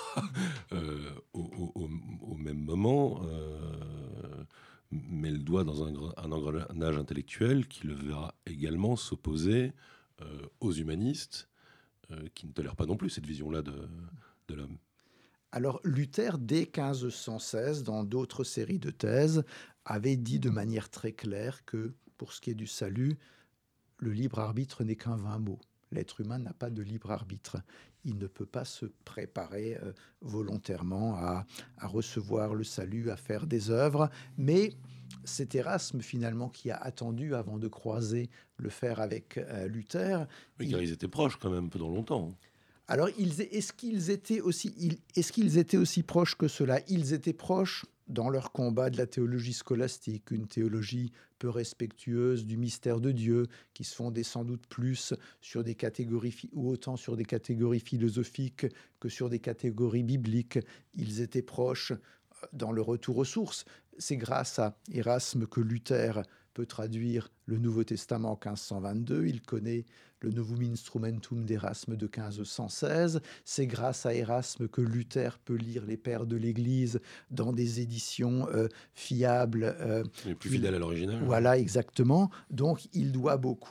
au même moment, met le doigt dans un engrenage intellectuel qui le verra également s'opposer aux humanistes, qui ne tolèrent pas non plus cette vision-là de l'homme. Alors Luther, dès 1516, dans d'autres séries de thèses, avait dit de manière très claire que, pour ce qui est du salut, le libre arbitre n'est qu'un vain mot. L'être humain n'a pas de libre arbitre. Il ne peut pas se préparer volontairement à recevoir le salut, à faire des œuvres. Mais c'est Érasme, finalement, qui a attendu avant de croiser le fer avec Luther. Oui, car ils étaient proches quand même pendant longtemps. Alors, est-ce qu'ils étaient aussi proches que cela ? Ils étaient proches dans leur combat de la théologie scolastique, une théologie peu respectueuse du mystère de Dieu, qui se fondait sans doute plus sur des catégories, ou autant sur des catégories philosophiques que sur des catégories bibliques. Ils étaient proches dans le retour aux sources. C'est grâce à Érasme que Luther peut traduire le Nouveau Testament en 1522. Il connaît le Novum Instrumentum d'Érasme de 1516. C'est grâce à Érasme que Luther peut lire les pères de l'Église dans des éditions fiables. Et plus fidèles à l'original. Voilà, exactement. Donc, il doit beaucoup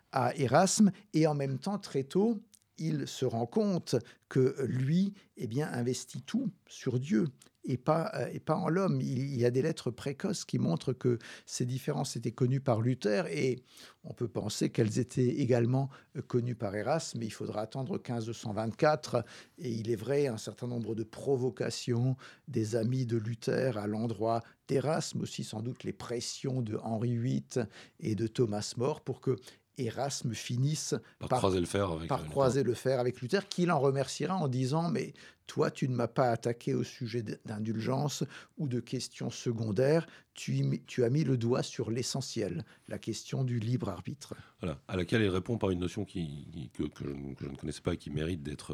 à Érasme, et en même temps, très tôt, il se rend compte que lui, investit tout sur Dieu et pas en l'homme. Il y a des lettres précoces qui montrent que ces différences étaient connues par Luther, et on peut penser qu'elles étaient également connues par Érasme, mais il faudra attendre 1524, et il est vrai, un certain nombre de provocations des amis de Luther à l'endroit d'Érasme, aussi sans doute les pressions de Henri VIII et de Thomas More pour que Érasme finisse par croiser le fer avec Luther, qui l'en remerciera en disant « Mais toi, tu ne m'as pas attaqué au sujet d'indulgence ou de questions secondaires, tu as mis le doigt sur l'essentiel, la question du libre arbitre. » Voilà, à laquelle il répond par une notion que je ne connaissais pas et qui mérite d'être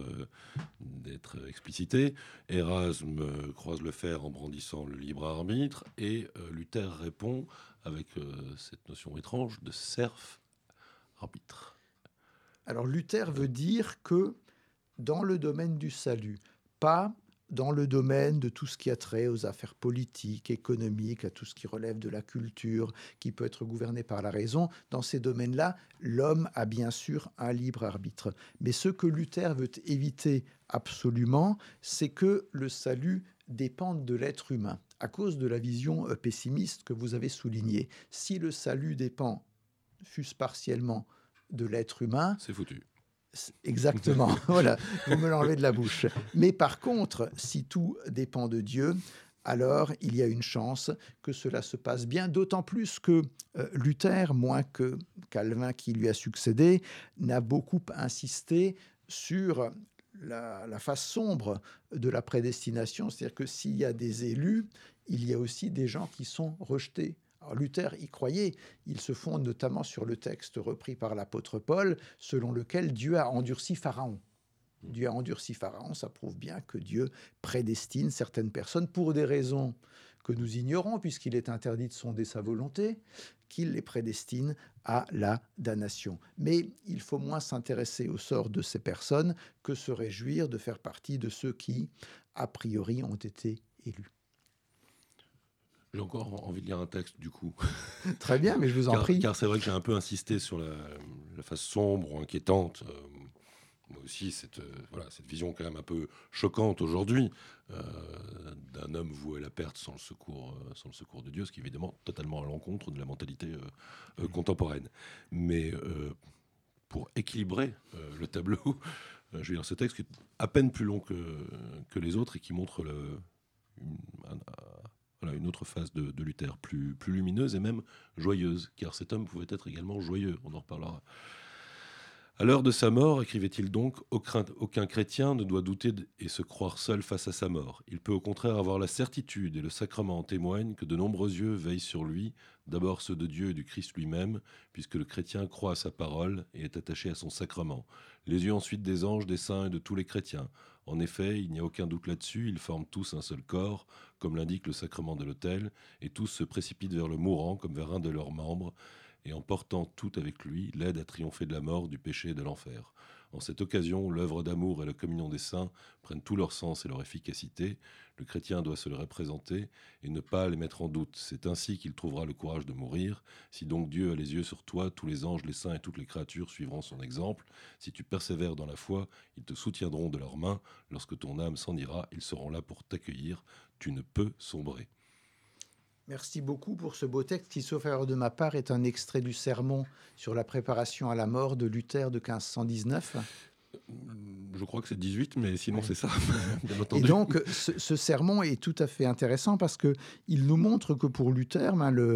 explicitée. Érasme croise le fer en brandissant le libre arbitre, et Luther répond avec cette notion étrange de serf arbitre. Alors Luther veut dire que dans le domaine du salut, pas dans le domaine de tout ce qui a trait aux affaires politiques, économiques, à tout ce qui relève de la culture, qui peut être gouverné par la raison, dans ces domaines-là, l'homme a bien sûr un libre arbitre. Mais ce que Luther veut éviter absolument, c'est que le salut dépende de l'être humain, à cause de la vision pessimiste que vous avez soulignée. Si le salut dépend, fût-ce partiellement, de l'être humain, c'est foutu. Exactement, voilà, vous me l'enlevez de la bouche. Mais par contre, si tout dépend de Dieu, alors il y a une chance que cela se passe bien, d'autant plus que Luther, moins que Calvin qui lui a succédé, n'a beaucoup insisté sur la face sombre de la prédestination, c'est-à-dire que s'il y a des élus, il y a aussi des gens qui sont rejetés. Alors Luther y croyait, il se fonde notamment sur le texte repris par l'apôtre Paul, selon lequel Dieu a endurci Pharaon. Dieu a endurci Pharaon, ça prouve bien que Dieu prédestine certaines personnes pour des raisons que nous ignorons, puisqu'il est interdit de sonder sa volonté, qu'il les prédestine à la damnation. Mais il faut moins s'intéresser au sort de ces personnes que se réjouir de faire partie de ceux qui, a priori, ont été élus. J'ai encore envie de lire un texte, du coup. Très bien, mais je vous en prie. Car c'est vrai que j'ai un peu insisté sur la face sombre ou inquiétante. Moi aussi, cette vision quand même un peu choquante aujourd'hui d'un homme voué à la perte sans le secours de Dieu, ce qui est évidemment totalement à l'encontre de la mentalité contemporaine. Mais pour équilibrer le tableau, je vais lire ce texte qui est à peine plus long que les autres et qui montre une autre phase de Luther, plus lumineuse et même joyeuse, car cet homme pouvait être également joyeux, on en reparlera. À l'heure de sa mort, écrivait-il donc, aucun chrétien ne doit douter et se croire seul face à sa mort. Il peut au contraire avoir la certitude, et le sacrement en témoigne, que de nombreux yeux veillent sur lui, d'abord ceux de Dieu et du Christ lui-même, puisque le chrétien croit à sa parole et est attaché à son sacrement. Les yeux ensuite des anges, des saints et de tous les chrétiens. En effet, il n'y a aucun doute là-dessus, ils forment tous un seul corps, comme l'indique le sacrement de l'autel, et tous se précipitent vers le mourant comme vers un de leurs membres, et en portant tout avec lui, l'aide à triompher de la mort, du péché et de l'enfer. En cette occasion, l'œuvre d'amour et la communion des saints prennent tout leur sens et leur efficacité. Le chrétien doit se le représenter et ne pas les mettre en doute. C'est ainsi qu'il trouvera le courage de mourir. Si donc Dieu a les yeux sur toi, tous les anges, les saints et toutes les créatures suivront son exemple. Si tu persévères dans la foi, ils te soutiendront de leurs mains. Lorsque ton âme s'en ira, ils seront là pour t'accueillir. Tu ne peux sombrer. Merci beaucoup pour ce beau texte qui, sauf erreur de ma part, est un extrait du sermon sur la préparation à la mort de Luther de 1519. Je crois que c'est 18, mais sinon c'est ça, bien entendu. Et donc, ce sermon est tout à fait intéressant parce qu'il nous montre que pour Luther,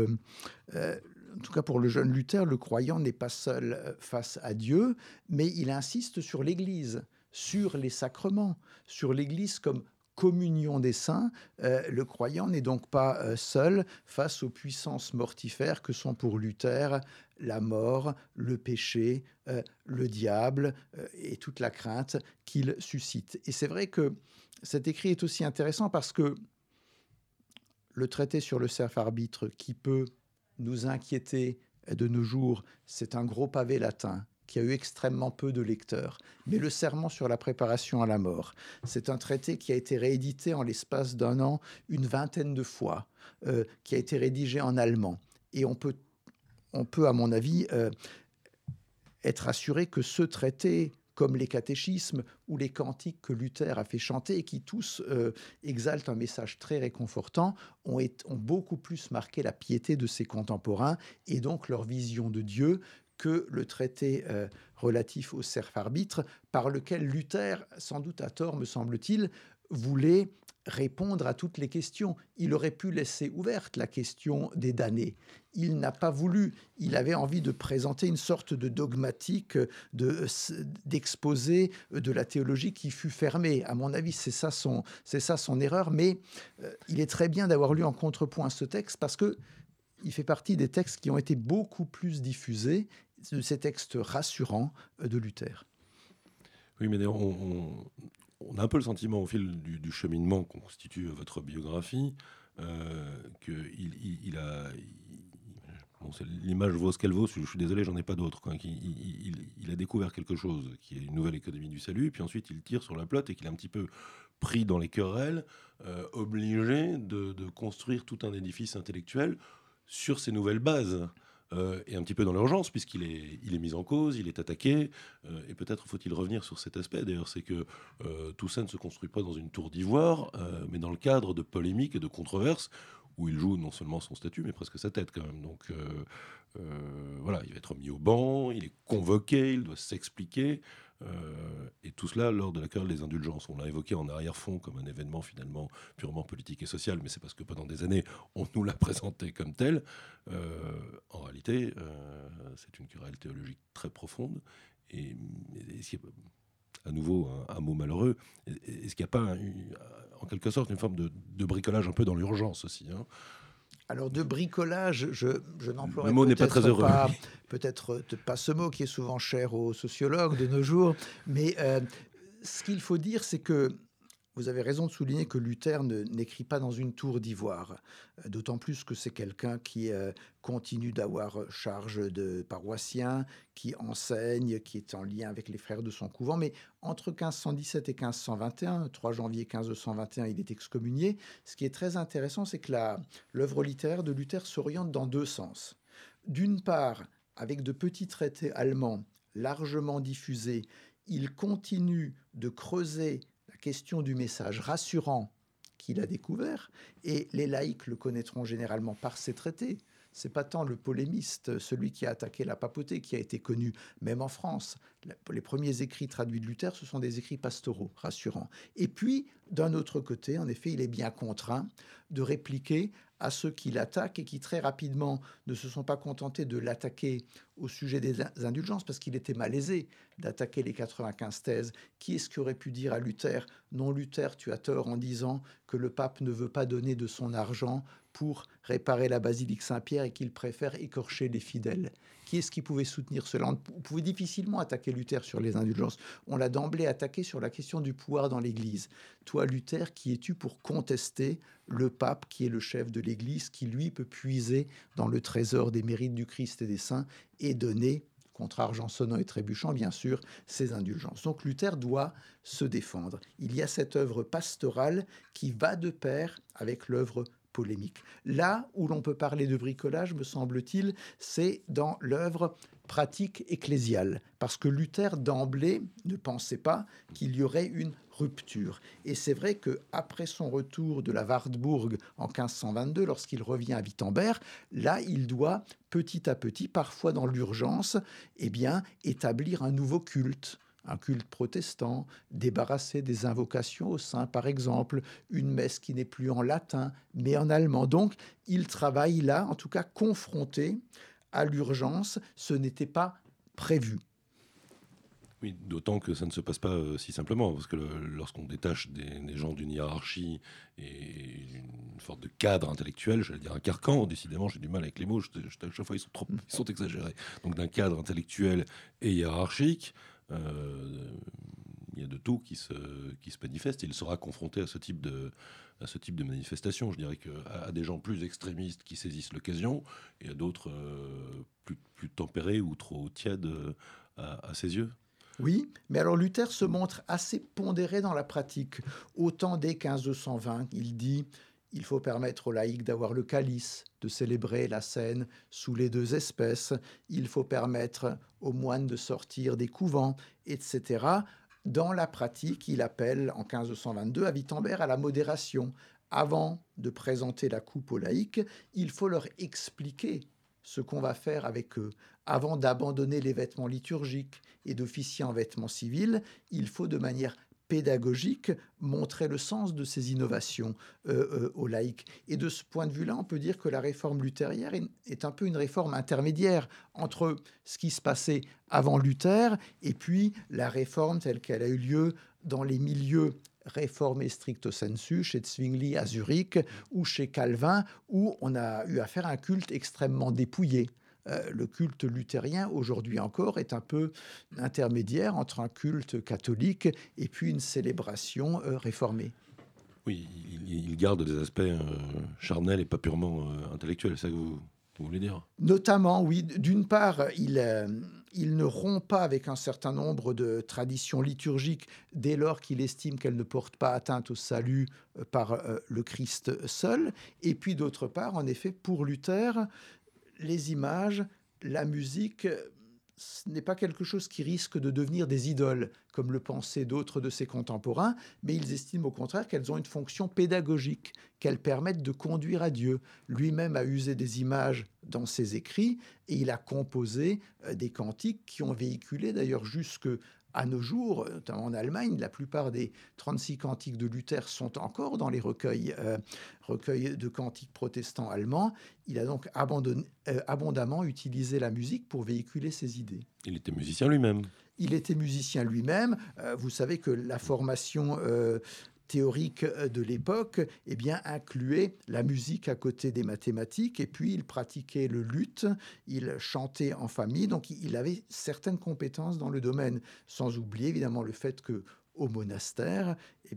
en tout cas pour le jeune Luther, le croyant n'est pas seul face à Dieu, mais il insiste sur l'Église, sur les sacrements, sur l'Église comme communion des saints. Le croyant n'est donc pas seul face aux puissances mortifères que sont pour Luther la mort, le péché, le diable et toute la crainte qu'il suscite. Et c'est vrai que cet écrit est aussi intéressant parce que le traité sur le serf-arbitre qui peut nous inquiéter de nos jours, c'est un gros pavé latin qui a eu extrêmement peu de lecteurs. Mais le sermon sur la préparation à la mort, c'est un traité qui a été réédité en l'espace d'un an une vingtaine de fois, qui a été rédigé en allemand. Et on peut à mon avis, être assuré que ce traité, comme les catéchismes ou les cantiques que Luther a fait chanter et qui tous exaltent un message très réconfortant, ont beaucoup plus marqué la piété de ses contemporains et donc leur vision de Dieu que le traité relatif au serf arbitre, par lequel Luther, sans doute à tort me semble-t-il, voulait répondre à toutes les questions. Il aurait pu laisser ouverte la question des damnés. Il n'a pas voulu. Il avait envie de présenter une sorte de dogmatique, d'exposé de la théologie qui fut fermée. À mon avis, c'est ça son erreur. Mais il est très bien d'avoir lu en contrepoint ce texte parce qu'il fait partie des textes qui ont été beaucoup plus diffusés, de ces textes rassurants de Luther. Oui, mais on a un peu le sentiment au fil du cheminement qu'on constitue votre biographie l'image vaut ce qu'elle vaut, je suis désolé, j'en ai pas d'autre. Il a découvert quelque chose qui est une nouvelle économie du salut, et puis ensuite il tire sur la plotte et qu'il est un petit peu pris dans les querelles, obligé de construire tout un édifice intellectuel sur ces nouvelles bases. Et un petit peu dans l'urgence, puisqu'il est mis en cause, il est attaqué, et peut-être faut-il revenir sur cet aspect, d'ailleurs, c'est que tout ça ne se construit pas dans une tour d'ivoire, mais dans le cadre de polémiques et de controverses, où il joue non seulement son statut, mais presque sa tête quand même. Donc voilà, il va être mis au banc, il est convoqué, il doit s'expliquer, et tout cela lors de la querelle des indulgences. On l'a évoqué en arrière-fond comme un événement finalement purement politique et social, mais c'est parce que pendant des années, on nous l'a présenté comme tel. En réalité, c'est une querelle théologique très profonde, et à nouveau un mot malheureux, est-ce qu'il n'y a pas en quelque sorte une forme de bricolage un peu dans l'urgence aussi, hein? Alors de bricolage, je n'emploierai le mot n'est pas très heureux. Peut-être pas ce mot qui est souvent cher aux sociologues de nos jours, mais ce qu'il faut dire, c'est que vous avez raison de souligner que Luther n'écrit pas dans une tour d'ivoire, d'autant plus que c'est quelqu'un qui continue d'avoir charge de paroissien, qui enseigne, qui est en lien avec les frères de son couvent. Mais entre 1517 et 1521, 3 janvier 1521, il est excommunié. Ce qui est très intéressant, c'est que l'œuvre littéraire de Luther s'oriente dans deux sens. D'une part, avec de petits traités allemands largement diffusés, il continue de creuser question du message rassurant qu'il a découvert, et les laïcs le connaîtront généralement par ses traités. C'est pas tant le polémiste, celui qui a attaqué la papauté, qui a été connu même en France. Les premiers écrits traduits de Luther, ce sont des écrits pastoraux, rassurants. Et puis, d'un autre côté, en effet, il est bien contraint de répliquer à ceux qui l'attaquent et qui très rapidement ne se sont pas contentés de l'attaquer au sujet des indulgences, parce qu'il était malaisé d'attaquer les 95 thèses. Qui est-ce qui aurait pu dire à Luther « Non, Luther, tu as tort en disant que le pape ne veut pas donner de son argent pour réparer la basilique Saint-Pierre et qu'il préfère écorcher les fidèles ». Qui est-ce qui pouvait soutenir cela? On pouvait difficilement attaquer Luther sur les indulgences. On l'a d'emblée attaqué sur la question du pouvoir dans l'Église. Toi, Luther, qui es-tu pour contester le pape qui est le chef de l'Église, qui lui peut puiser dans le trésor des mérites du Christ et des saints et donner, contre argent sonnant et trébuchant, bien sûr, ses indulgences. Donc Luther doit se défendre. Il y a cette œuvre pastorale qui va de pair avec l'œuvre polémique. Là où l'on peut parler de bricolage, me semble-t-il, c'est dans l'œuvre pratique ecclésiale, parce que Luther, d'emblée, ne pensait pas qu'il y aurait une rupture. Et c'est vrai qu'après son retour de la Wartburg en 1522, lorsqu'il revient à Wittenberg, là, il doit petit à petit, parfois dans l'urgence, établir un nouveau culte. Un culte protestant, débarrassé des invocations aux saints, par exemple, une messe qui n'est plus en latin, mais en allemand. Donc, il travaille là, en tout cas confronté à l'urgence. Ce n'était pas prévu. Oui, d'autant que ça ne se passe pas si simplement, parce que lorsqu'on détache des gens d'une hiérarchie et une sorte de cadre intellectuel, j'allais dire un carcan, décidément j'ai du mal avec les mots, à chaque fois ils sont exagérés, donc d'un cadre intellectuel et hiérarchique, il y a de tout qui se manifeste, et il sera confronté à ce type de manifestation. Je dirais qu'à des gens plus extrémistes qui saisissent l'occasion, et à d'autres plus tempérés ou trop tièdes à ses yeux. Oui, mais alors Luther se montre assez pondéré dans la pratique. Autant dès 1520, il dit Il faut permettre aux laïcs d'avoir le calice, de célébrer la scène sous les deux espèces. Il faut permettre aux moines de sortir des couvents, etc. Dans la pratique, il appelle en 1522 à Wittenberg à la modération. Avant de présenter la coupe aux laïcs, il faut leur expliquer ce qu'on va faire avec eux. Avant d'abandonner les vêtements liturgiques et d'officier en vêtements civils, il faut de manière pédagogique montrer le sens de ces innovations aux laïcs. Et de ce point de vue-là, on peut dire que la réforme luthérienne est un peu une réforme intermédiaire entre ce qui se passait avant Luther et puis la réforme telle qu'elle a eu lieu dans les milieux réformé stricto sensu chez Zwingli à Zurich ou chez Calvin, où on a eu affaire à un culte extrêmement dépouillé. Le culte luthérien, aujourd'hui encore, est un peu intermédiaire entre un culte catholique et puis une célébration réformée. Oui, il garde des aspects charnels et pas purement intellectuels, c'est ça que vous voulez dire ? Notamment, oui. D'une part, il ne rompt pas avec un certain nombre de traditions liturgiques dès lors qu'il estime qu'elles ne portent pas atteinte au salut par le Christ seul. Et puis, d'autre part, en effet, pour Luther, les images, la musique, ce n'est pas quelque chose qui risque de devenir des idoles, comme le pensaient d'autres de ses contemporains, mais ils estiment au contraire qu'elles ont une fonction pédagogique, qu'elles permettent de conduire à Dieu. Lui-même a usé des images dans ses écrits et il a composé des cantiques qui ont véhiculé d'ailleurs jusque à nos jours, notamment en Allemagne. La plupart des 36 cantiques de Luther sont encore dans les recueils de cantiques protestants allemands. Il a donc abondamment utilisé la musique pour véhiculer ses idées. Il était musicien lui-même. Il était musicien lui-même. Vous savez que la formation théorique de l'époque incluait la musique à côté des mathématiques, et puis il pratiquait le luth, il chantait en famille, donc il avait certaines compétences dans le domaine, sans oublier évidemment le fait qu'au monastère,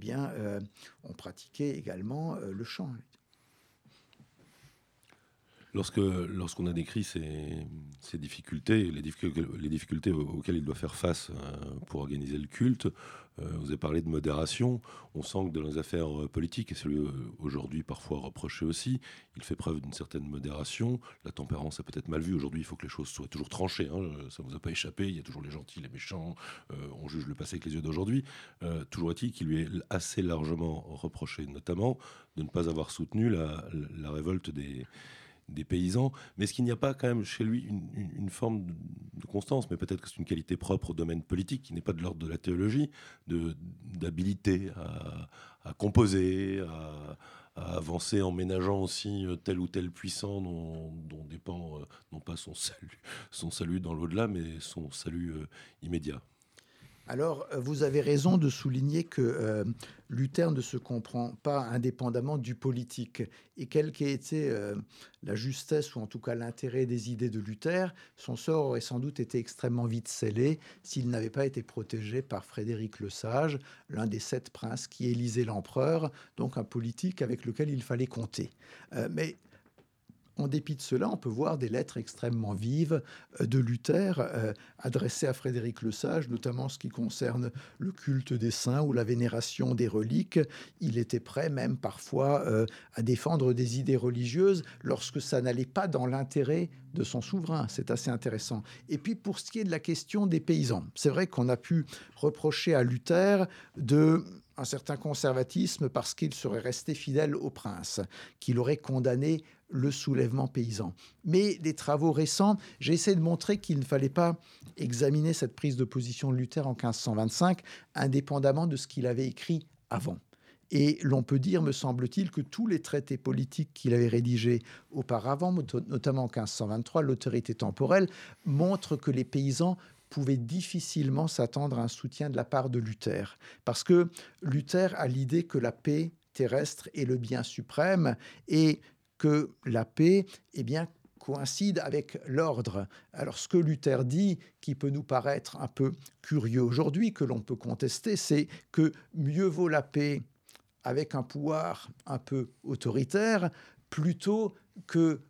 on pratiquait également le chant. Lorsqu'on a décrit ces difficultés, les difficultés auxquelles il doit faire face pour organiser le culte, vous avez parlé de modération. On sent que dans les affaires politiques, et c'est aujourd'hui parfois reproché aussi, il fait preuve d'une certaine modération. La tempérance a peut-être mal vu. Aujourd'hui, il faut que les choses soient toujours tranchées. Ça ne vous a pas échappé. Il y a toujours les gentils, les méchants. On juge le passé avec les yeux d'aujourd'hui. Toujours est-il qu'il lui est assez largement reproché, notamment de ne pas avoir soutenu la révolte des paysans, mais est-ce qu'il n'y a pas quand même chez lui une forme de constance, mais peut-être que c'est une qualité propre au domaine politique, qui n'est pas de l'ordre de la théologie, d'habilité à composer, à avancer en ménageant aussi tel ou tel puissant dont dépend non pas son salut dans l'au-delà, mais son salut immédiat. Alors, vous avez raison de souligner que Luther ne se comprend pas indépendamment du politique. Et quelle qu'ait été la justesse, ou en tout cas l'intérêt des idées de Luther, son sort aurait sans doute été extrêmement vite scellé s'il n'avait pas été protégé par Frédéric le Sage, l'un des 7 princes qui élisait l'empereur, donc un politique avec lequel il fallait compter. Mais en dépit de cela, on peut voir des lettres extrêmement vives de Luther adressées à Frédéric le Sage, notamment ce qui concerne le culte des saints ou la vénération des reliques. Il était prêt même parfois à défendre des idées religieuses lorsque ça n'allait pas dans l'intérêt de son souverain. C'est assez intéressant. Et puis pour ce qui est de la question des paysans, c'est vrai qu'on a pu reprocher à Luther un certain conservatisme parce qu'il serait resté fidèle au prince, qu'il aurait condamné le soulèvement paysan. Mais des travaux récents, j'ai essayé de montrer qu'il ne fallait pas examiner cette prise de position de Luther en 1525 indépendamment de ce qu'il avait écrit avant. Et l'on peut dire, me semble-t-il, que tous les traités politiques qu'il avait rédigés auparavant, notamment en 1523, l'autorité temporelle, montrent que les paysans pouvaient difficilement s'attendre à un soutien de la part de Luther. Parce que Luther a l'idée que la paix terrestre est le bien suprême et que la paix, coïncide avec l'ordre. Alors, ce que Luther dit, qui peut nous paraître un peu curieux aujourd'hui, que l'on peut contester, c'est que mieux vaut la paix avec un pouvoir un peu autoritaire, plutôt que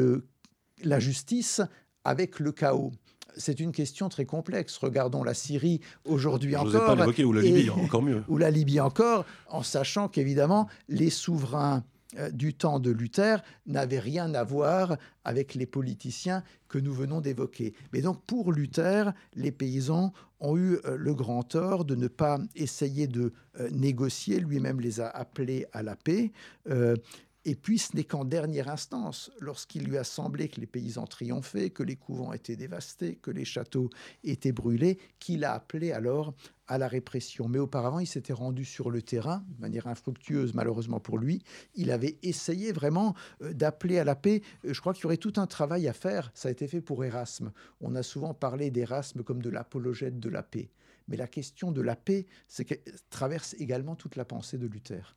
la justice avec le chaos. C'est une question très complexe. Regardons la Syrie aujourd'hui encore. Je n'osais pas l'évoquer, ou la Libye, encore mieux. Ou la Libye encore, en sachant qu'évidemment, les souverains du temps de Luther n'avait rien à voir avec les politiciens que nous venons d'évoquer. Mais donc pour Luther, les paysans ont eu le grand tort de ne pas essayer de négocier. Lui-même les a appelés à la paix. Et puis, ce n'est qu'en dernière instance, lorsqu'il lui a semblé que les paysans triomphaient, que les couvents étaient dévastés, que les châteaux étaient brûlés, qu'il a appelé alors à la répression. Mais auparavant, il s'était rendu sur le terrain, de manière infructueuse malheureusement pour lui. Il avait essayé vraiment d'appeler à la paix. Je crois qu'il y aurait tout un travail à faire. Ça a été fait pour Erasme. On a souvent parlé d'Erasme comme de l'apologète de la paix. Mais la question de la paix, c'est qu'elle traverse également toute la pensée de Luther.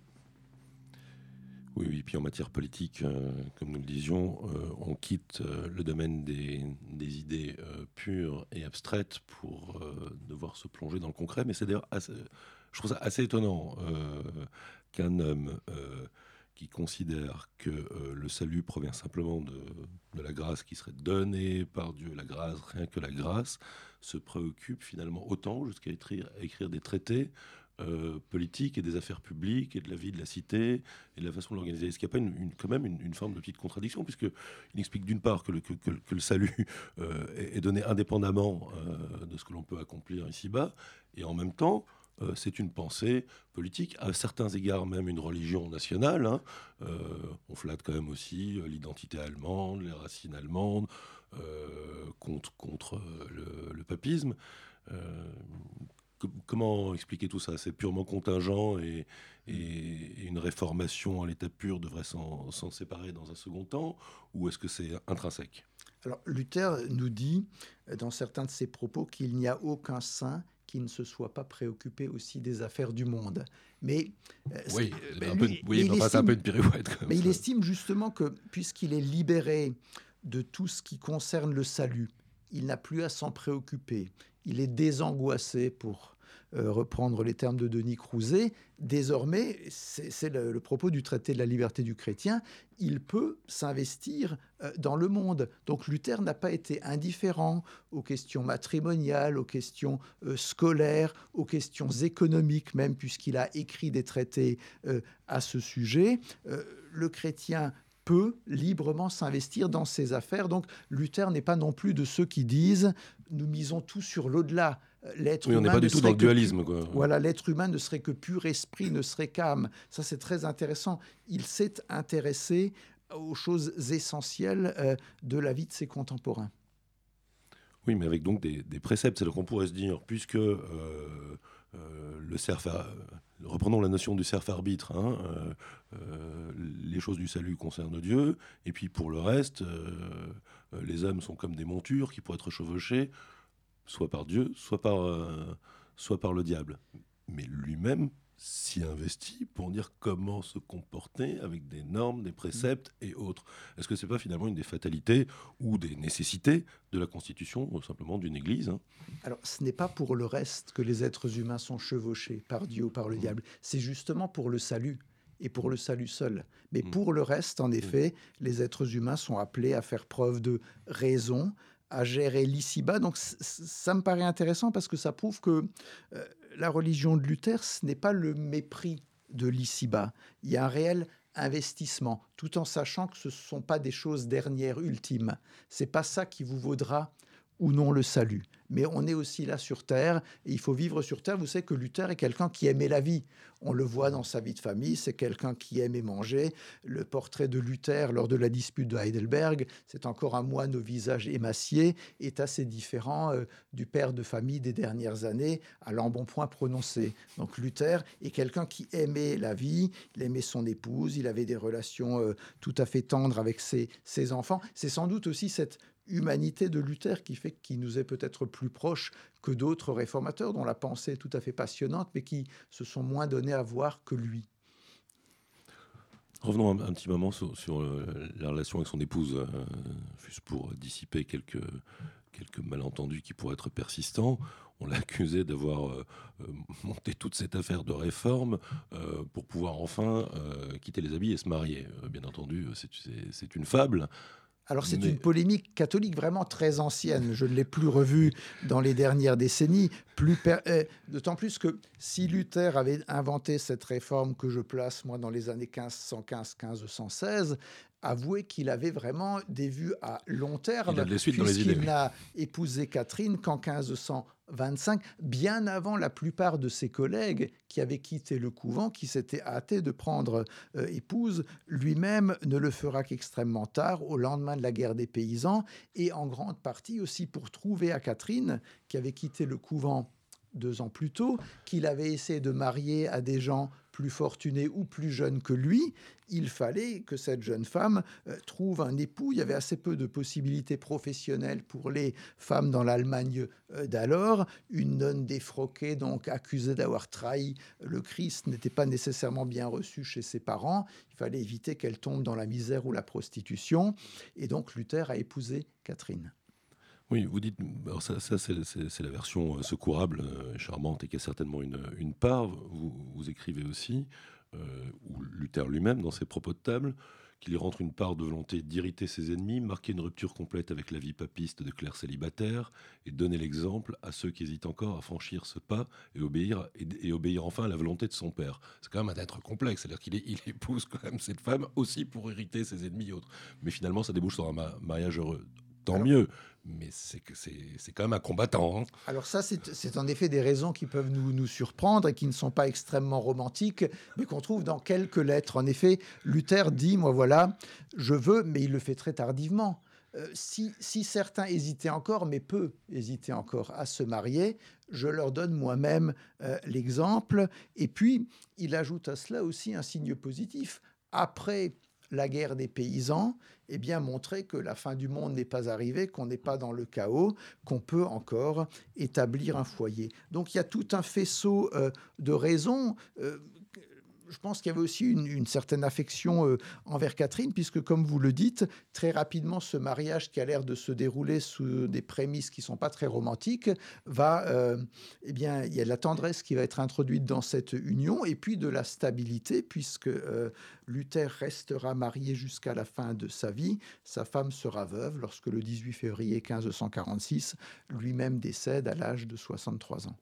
Oui, puis en matière politique, comme nous le disions, on quitte le domaine des idées pures et abstraites pour devoir se plonger dans le concret. Mais c'est d'ailleurs je trouve ça assez étonnant qu'un homme qui considère que le salut provient simplement de la grâce qui serait donnée par Dieu, la grâce, rien que la grâce, se préoccupe finalement autant jusqu'à écrire des traités politique et des affaires publiques et de la vie de la cité et de la façon de l'organiser. Est-ce qu'il n'y a pas quand même une forme de petite contradiction, puisqu'il explique d'une part que le salut est donné indépendamment de ce que l'on peut accomplir ici-bas, et en même temps, c'est une pensée politique, à certains égards même une religion nationale. On flatte quand même aussi l'identité allemande, les racines allemandes, contre le papisme. Comment expliquer tout ça? C'est purement contingent et une réformation à l'état pur devrait s'en séparer dans un second temps, ou est-ce que c'est intrinsèque? Alors Luther nous dit dans certains de ses propos qu'il n'y a aucun saint qui ne se soit pas préoccupé aussi des affaires du monde. Mais c'est un peu une pirouette. Mais il estime justement que puisqu'il est libéré de tout ce qui concerne le salut, il n'a plus à s'en préoccuper. Il est désangoissé, pour reprendre les termes de Denis Crouzet. Désormais, c'est le propos du traité de la liberté du chrétien, il peut s'investir dans le monde. Donc Luther n'a pas été indifférent aux questions matrimoniales, aux questions scolaires, aux questions économiques même, puisqu'il a écrit des traités à ce sujet. Le chrétien peut librement s'investir dans ses affaires. Donc Luther n'est pas non plus de ceux qui disent « nous misons tout sur l'au-delà ». On n'est pas du tout dans le dualisme. Voilà, l'être humain ne serait que pur esprit, ne serait qu'âme. Ça, c'est très intéressant. Il s'est intéressé aux choses essentielles de la vie de ses contemporains. Oui, mais avec donc des préceptes. C'est-à-dire qu'on pourrait se dire, puisque reprenons la notion du serf-arbitre, les choses du salut concernent Dieu, et puis pour le reste, les hommes sont comme des montures qui pourraient être chevauchées, soit par Dieu, soit par le diable. Mais lui-même s'y investit pour dire comment se comporter avec des normes, des préceptes et autres. Est-ce que ce n'est pas finalement une des fatalités ou des nécessités de la constitution simplement d'une église? Alors, ce n'est pas pour le reste que les êtres humains sont chevauchés par Dieu ou par le diable. C'est justement pour le salut et pour le salut seul. Mais pour le reste, en effet, les êtres humains sont appelés à faire preuve de raison, à gérer l'ici-bas. Donc ça me paraît intéressant parce que ça prouve que la religion de Luther, ce n'est pas le mépris de l'ici-bas. Il y a un réel investissement, tout en sachant que ce ne sont pas des choses dernières, ultimes. Ce n'est pas ça qui vous vaudra ou non le salut. Mais on est aussi là sur Terre, et il faut vivre sur Terre. Vous savez que Luther est quelqu'un qui aimait la vie. On le voit dans sa vie de famille, c'est quelqu'un qui aimait manger. Le portrait de Luther lors de la dispute de Heidelberg, c'est encore un moine au visage émacié, est assez différent du père de famille des dernières années, à l'embonpoint prononcé. Donc Luther est quelqu'un qui aimait la vie, il aimait son épouse, il avait des relations tout à fait tendres avec ses enfants. C'est sans doute aussi cette humanité de Luther qui fait qu'il nous est peut-être plus proche que d'autres réformateurs dont la pensée est tout à fait passionnante, mais qui se sont moins donnés à voir que lui. Revenons un petit moment sur la relation avec son épouse, juste pour dissiper quelques malentendus qui pourraient être persistants. On l'a accusé d'avoir monté toute cette affaire de réforme pour pouvoir enfin quitter les habits et se marier. Bien entendu, c'est une fable. Alors c'est une polémique catholique vraiment très ancienne. Je ne l'ai plus revue dans les dernières décennies. D'autant plus que si Luther avait inventé cette réforme que je place moi dans les années 1515-1516, avouez qu'il avait vraiment des vues à long terme, il a de la suite dans les idées, puisqu'il n'a épousé Catherine qu'en 1525, bien avant la plupart de ses collègues qui avaient quitté le couvent, qui s'étaient hâtés de prendre épouse. Lui-même ne le fera qu'extrêmement tard, au lendemain de la guerre des paysans, et en grande partie aussi pour trouver à Catherine, qui avait quitté le couvent 2 ans plus tôt, qu'il avait essayé de marier à des gens plus fortunés ou plus jeunes que lui. Il fallait que cette jeune femme trouve un époux. Il y avait assez peu de possibilités professionnelles pour les femmes dans l'Allemagne d'alors. Une nonne défroquée, donc accusée d'avoir trahi le Christ, n'était pas nécessairement bien reçue chez ses parents. Il fallait éviter qu'elle tombe dans la misère ou la prostitution. Et donc Luther a épousé Catherine. Oui, vous dites, alors ça c'est la version secourable, charmante, et qui a certainement une part. Vous écrivez aussi, ou Luther lui-même, dans ses propos de table, qu'il y rentre une part de volonté d'irriter ses ennemis, marquer une rupture complète avec la vie papiste de clercs célibataires, et donner l'exemple à ceux qui hésitent encore à franchir ce pas et obéir enfin à la volonté de son père. C'est quand même un être complexe, c'est-à-dire qu'il épouse quand même cette femme aussi pour irriter ses ennemis et autres. Mais finalement, ça débouche sur un mariage heureux. Tant mieux, mais c'est quand même un combattant. Hein. Alors ça, c'est en effet des raisons qui peuvent nous surprendre et qui ne sont pas extrêmement romantiques, mais qu'on trouve dans quelques lettres. En effet, Luther dit, moi voilà, je veux, mais il le fait très tardivement. Si certains hésitaient encore, mais peu hésitaient encore à se marier, je leur donne moi-même l'exemple. Et puis, il ajoute à cela aussi un signe positif. Après la guerre des paysans, eh bien, montrer que la fin du monde n'est pas arrivée, qu'on n'est pas dans le chaos, qu'on peut encore établir un foyer. Donc, il y a tout un faisceau de raisons. Je pense qu'il y avait aussi une certaine affection envers Catherine, puisque, comme vous le dites, très rapidement, ce mariage qui a l'air de se dérouler sous des prémices qui ne sont pas très romantiques, eh bien, il y a de la tendresse qui va être introduite dans cette union, et puis de la stabilité, puisque Luther restera marié jusqu'à la fin de sa vie. Sa femme sera veuve lorsque, le 18 février 1546, lui-même décède à l'âge de 63 ans.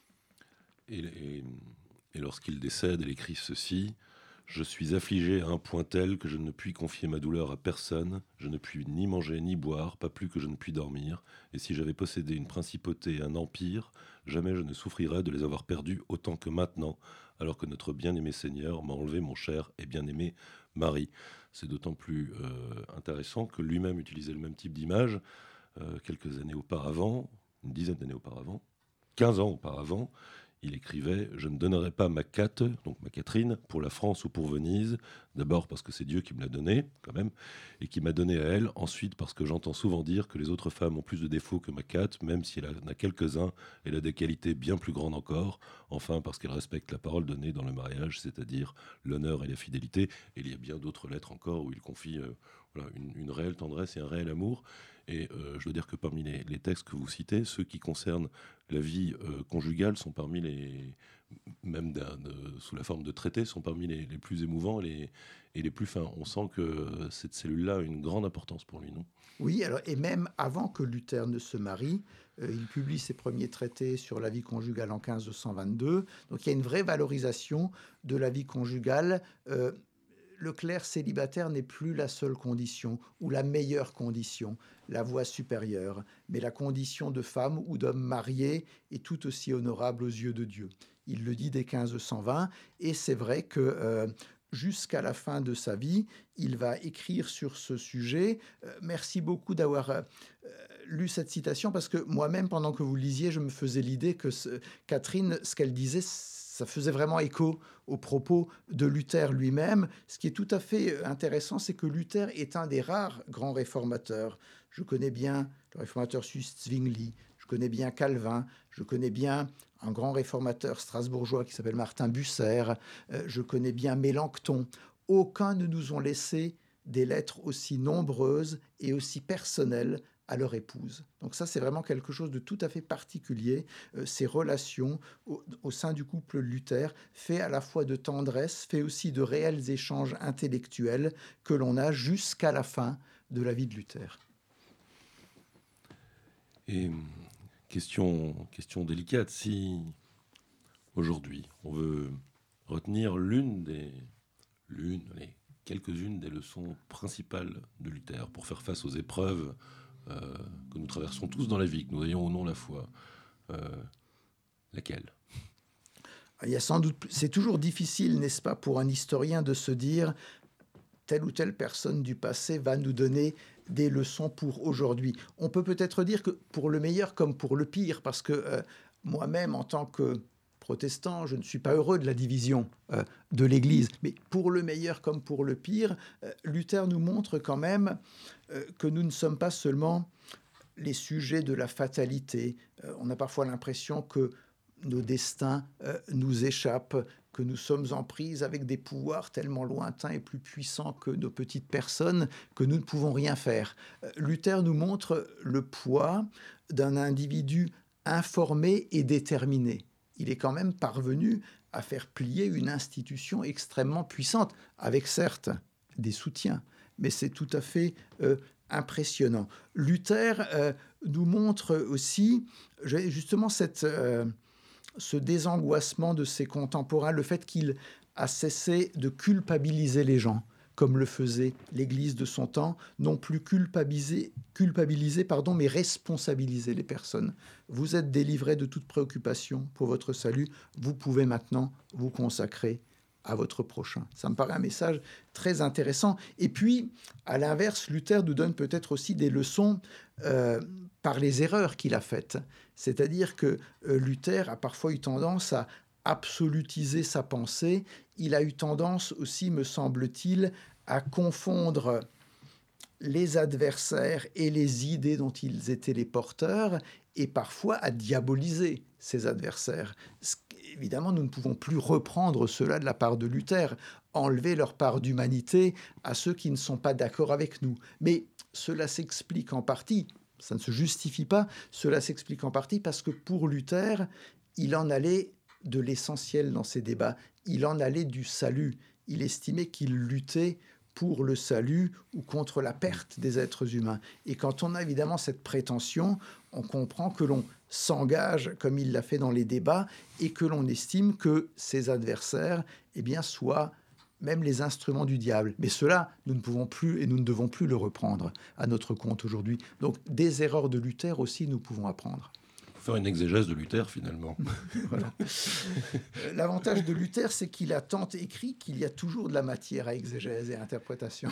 Et lorsqu'il décède, elle écrit ceci: « Je suis affligé à un point tel que je ne puis confier ma douleur à personne, je ne puis ni manger ni boire, pas plus que je ne puis dormir, et si j'avais possédé une principauté et un empire, jamais je ne souffrirais de les avoir perdus autant que maintenant, alors que notre bien-aimé Seigneur m'a enlevé mon cher et bien-aimé mari. » C'est d'autant plus intéressant que lui-même utilisait le même type d'image quelques années auparavant, une dizaine d'années auparavant, 15 ans auparavant. Il écrivait « Je ne donnerai pas ma Cat, donc ma Catherine, pour la France ou pour Venise, d'abord parce que c'est Dieu qui me l'a donnée, quand même, et qui m'a donné à elle, ensuite parce que j'entends souvent dire que les autres femmes ont plus de défauts que ma Cat, même si elle en a quelques-uns, elle a des qualités bien plus grandes encore, enfin parce qu'elle respecte la parole donnée dans le mariage, c'est-à-dire l'honneur et la fidélité. » Et il y a bien d'autres lettres encore où il confie une réelle tendresse et un réel amour. Et je dois dire que parmi les textes que vous citez, ceux qui concernent la vie conjugale sont parmi même sous la forme de traités, sont parmi les plus émouvants et les plus fins. On sent que cette cellule-là a une grande importance pour lui, non ? Oui, alors, et même avant que Luther ne se marie, il publie ses premiers traités sur la vie conjugale en 1522. Donc il y a une vraie valorisation de la vie conjugale. Le clerc célibataire n'est plus la seule condition ou la meilleure condition, la voie supérieure, mais la condition de femme ou d'homme marié est tout aussi honorable aux yeux de Dieu. Il le dit dès 1520, et c'est vrai que jusqu'à la fin de sa vie, il va écrire sur ce sujet. Merci beaucoup d'avoir lu cette citation, parce que moi-même, pendant que vous lisiez, je me faisais l'idée que Catherine, ce qu'elle disait, ça faisait vraiment écho aux propos de Luther lui-même. Ce qui est tout à fait intéressant, c'est que Luther est un des rares grands réformateurs. Je connais bien le réformateur suisse Zwingli, je connais bien Calvin, je connais bien un grand réformateur strasbourgeois qui s'appelle Martin Bucer, je connais bien Mélenchon. Aucun ne nous ont laissé des lettres aussi nombreuses et aussi personnelles à leur épouse. Donc ça, c'est vraiment quelque chose de tout à fait particulier. Ces relations au sein du couple Luther, fait à la fois de tendresse, fait aussi de réels échanges intellectuels que l'on a jusqu'à la fin de la vie de Luther. Et question délicate, si aujourd'hui on veut retenir quelques-unes des leçons principales de Luther pour faire face aux épreuves que nous traversons tous dans la vie, que nous ayons ou non la foi, laquelle ? Il y a sans doute, c'est toujours difficile, n'est-ce pas, pour un historien de se dire telle ou telle personne du passé va nous donner des leçons pour aujourd'hui. On peut peut-être dire que pour le meilleur comme pour le pire, parce que moi-même, en tant que protestant, je ne suis pas heureux de la division de l'Église. Mais pour le meilleur comme pour le pire, Luther nous montre quand même que nous ne sommes pas seulement les sujets de la fatalité. On a parfois l'impression que nos destins nous échappent, que nous sommes en prise avec des pouvoirs tellement lointains et plus puissants que nos petites personnes que nous ne pouvons rien faire. Luther nous montre le poids d'un individu informé et déterminé. Il est quand même parvenu à faire plier une institution extrêmement puissante, avec certes des soutiens, mais c'est tout à fait impressionnant. Luther nous montre aussi justement ce désangoissement de ses contemporains, le fait qu'il a cessé de culpabiliser les gens, comme le faisait l'Église de son temps, non plus culpabiliser, mais responsabiliser les personnes. Vous êtes délivrés de toute préoccupation pour votre salut, vous pouvez maintenant vous consacrer à votre prochain. Ça me paraît un message très intéressant. Et puis, à l'inverse, Luther nous donne peut-être aussi des leçons par les erreurs qu'il a faites. C'est-à-dire que Luther a parfois eu tendance à absolutiser sa pensée. Il a eu tendance aussi, me semble-t-il, à confondre les adversaires et les idées dont ils étaient les porteurs, et parfois à diaboliser ses adversaires. Évidemment, nous ne pouvons plus reprendre cela de la part de Luther, enlever leur part d'humanité à ceux qui ne sont pas d'accord avec nous. Mais cela s'explique en partie, ça ne se justifie pas, cela s'explique en partie parce que pour Luther, il en allait de l'essentiel dans ses débats, il en allait du salut. Il estimait qu'il luttait pour le salut ou contre la perte des êtres humains. Et quand on a évidemment cette prétention, on comprend que l'on s'engage, comme il l'a fait dans les débats, et que l'on estime que ses adversaires soient même les instruments du diable. Mais cela, nous ne pouvons plus et nous ne devons plus le reprendre à notre compte aujourd'hui. Donc, des erreurs de Luther aussi, nous pouvons apprendre. Faire une exégèse de Luther, finalement. Voilà. L'avantage de Luther, c'est qu'il a tant écrit qu'il y a toujours de la matière à exégèse et à interprétation.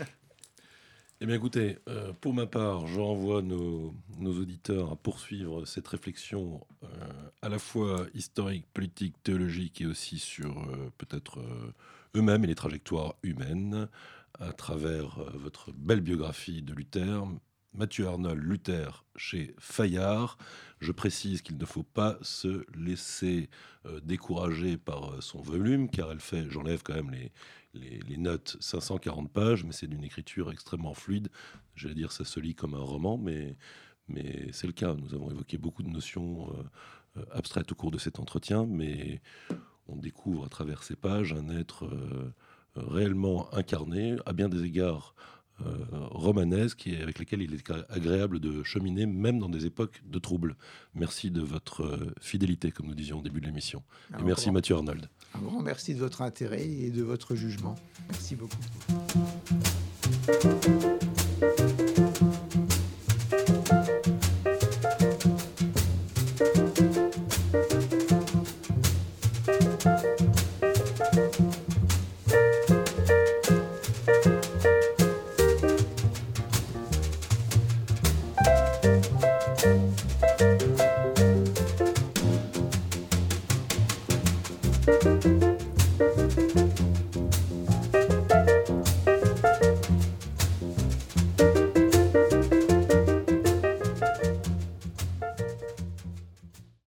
Eh bien, écoutez, pour ma part, je renvoie nos auditeurs à poursuivre cette réflexion à la fois historique, politique, théologique et aussi sur peut-être eux-mêmes et les trajectoires humaines à travers votre belle biographie de Luther. Mathieu Arnold, Luther chez Fayard. Je précise qu'il ne faut pas se laisser décourager par son volume, car elle fait, j'enlève quand même les notes, 540 pages, mais c'est d'une écriture extrêmement fluide. J'allais dire ça se lit comme un roman, mais c'est le cas. Nous avons évoqué beaucoup de notions abstraites au cours de cet entretien, mais on découvre à travers ces pages un être réellement incarné, à bien des égards romanesque et avec lesquels il est agréable de cheminer même dans des époques de troubles. Merci de votre fidélité, comme nous disions au début de l'émission. Et merci Mathieu Arnold. Un grand merci de votre intérêt et de votre jugement. Merci beaucoup.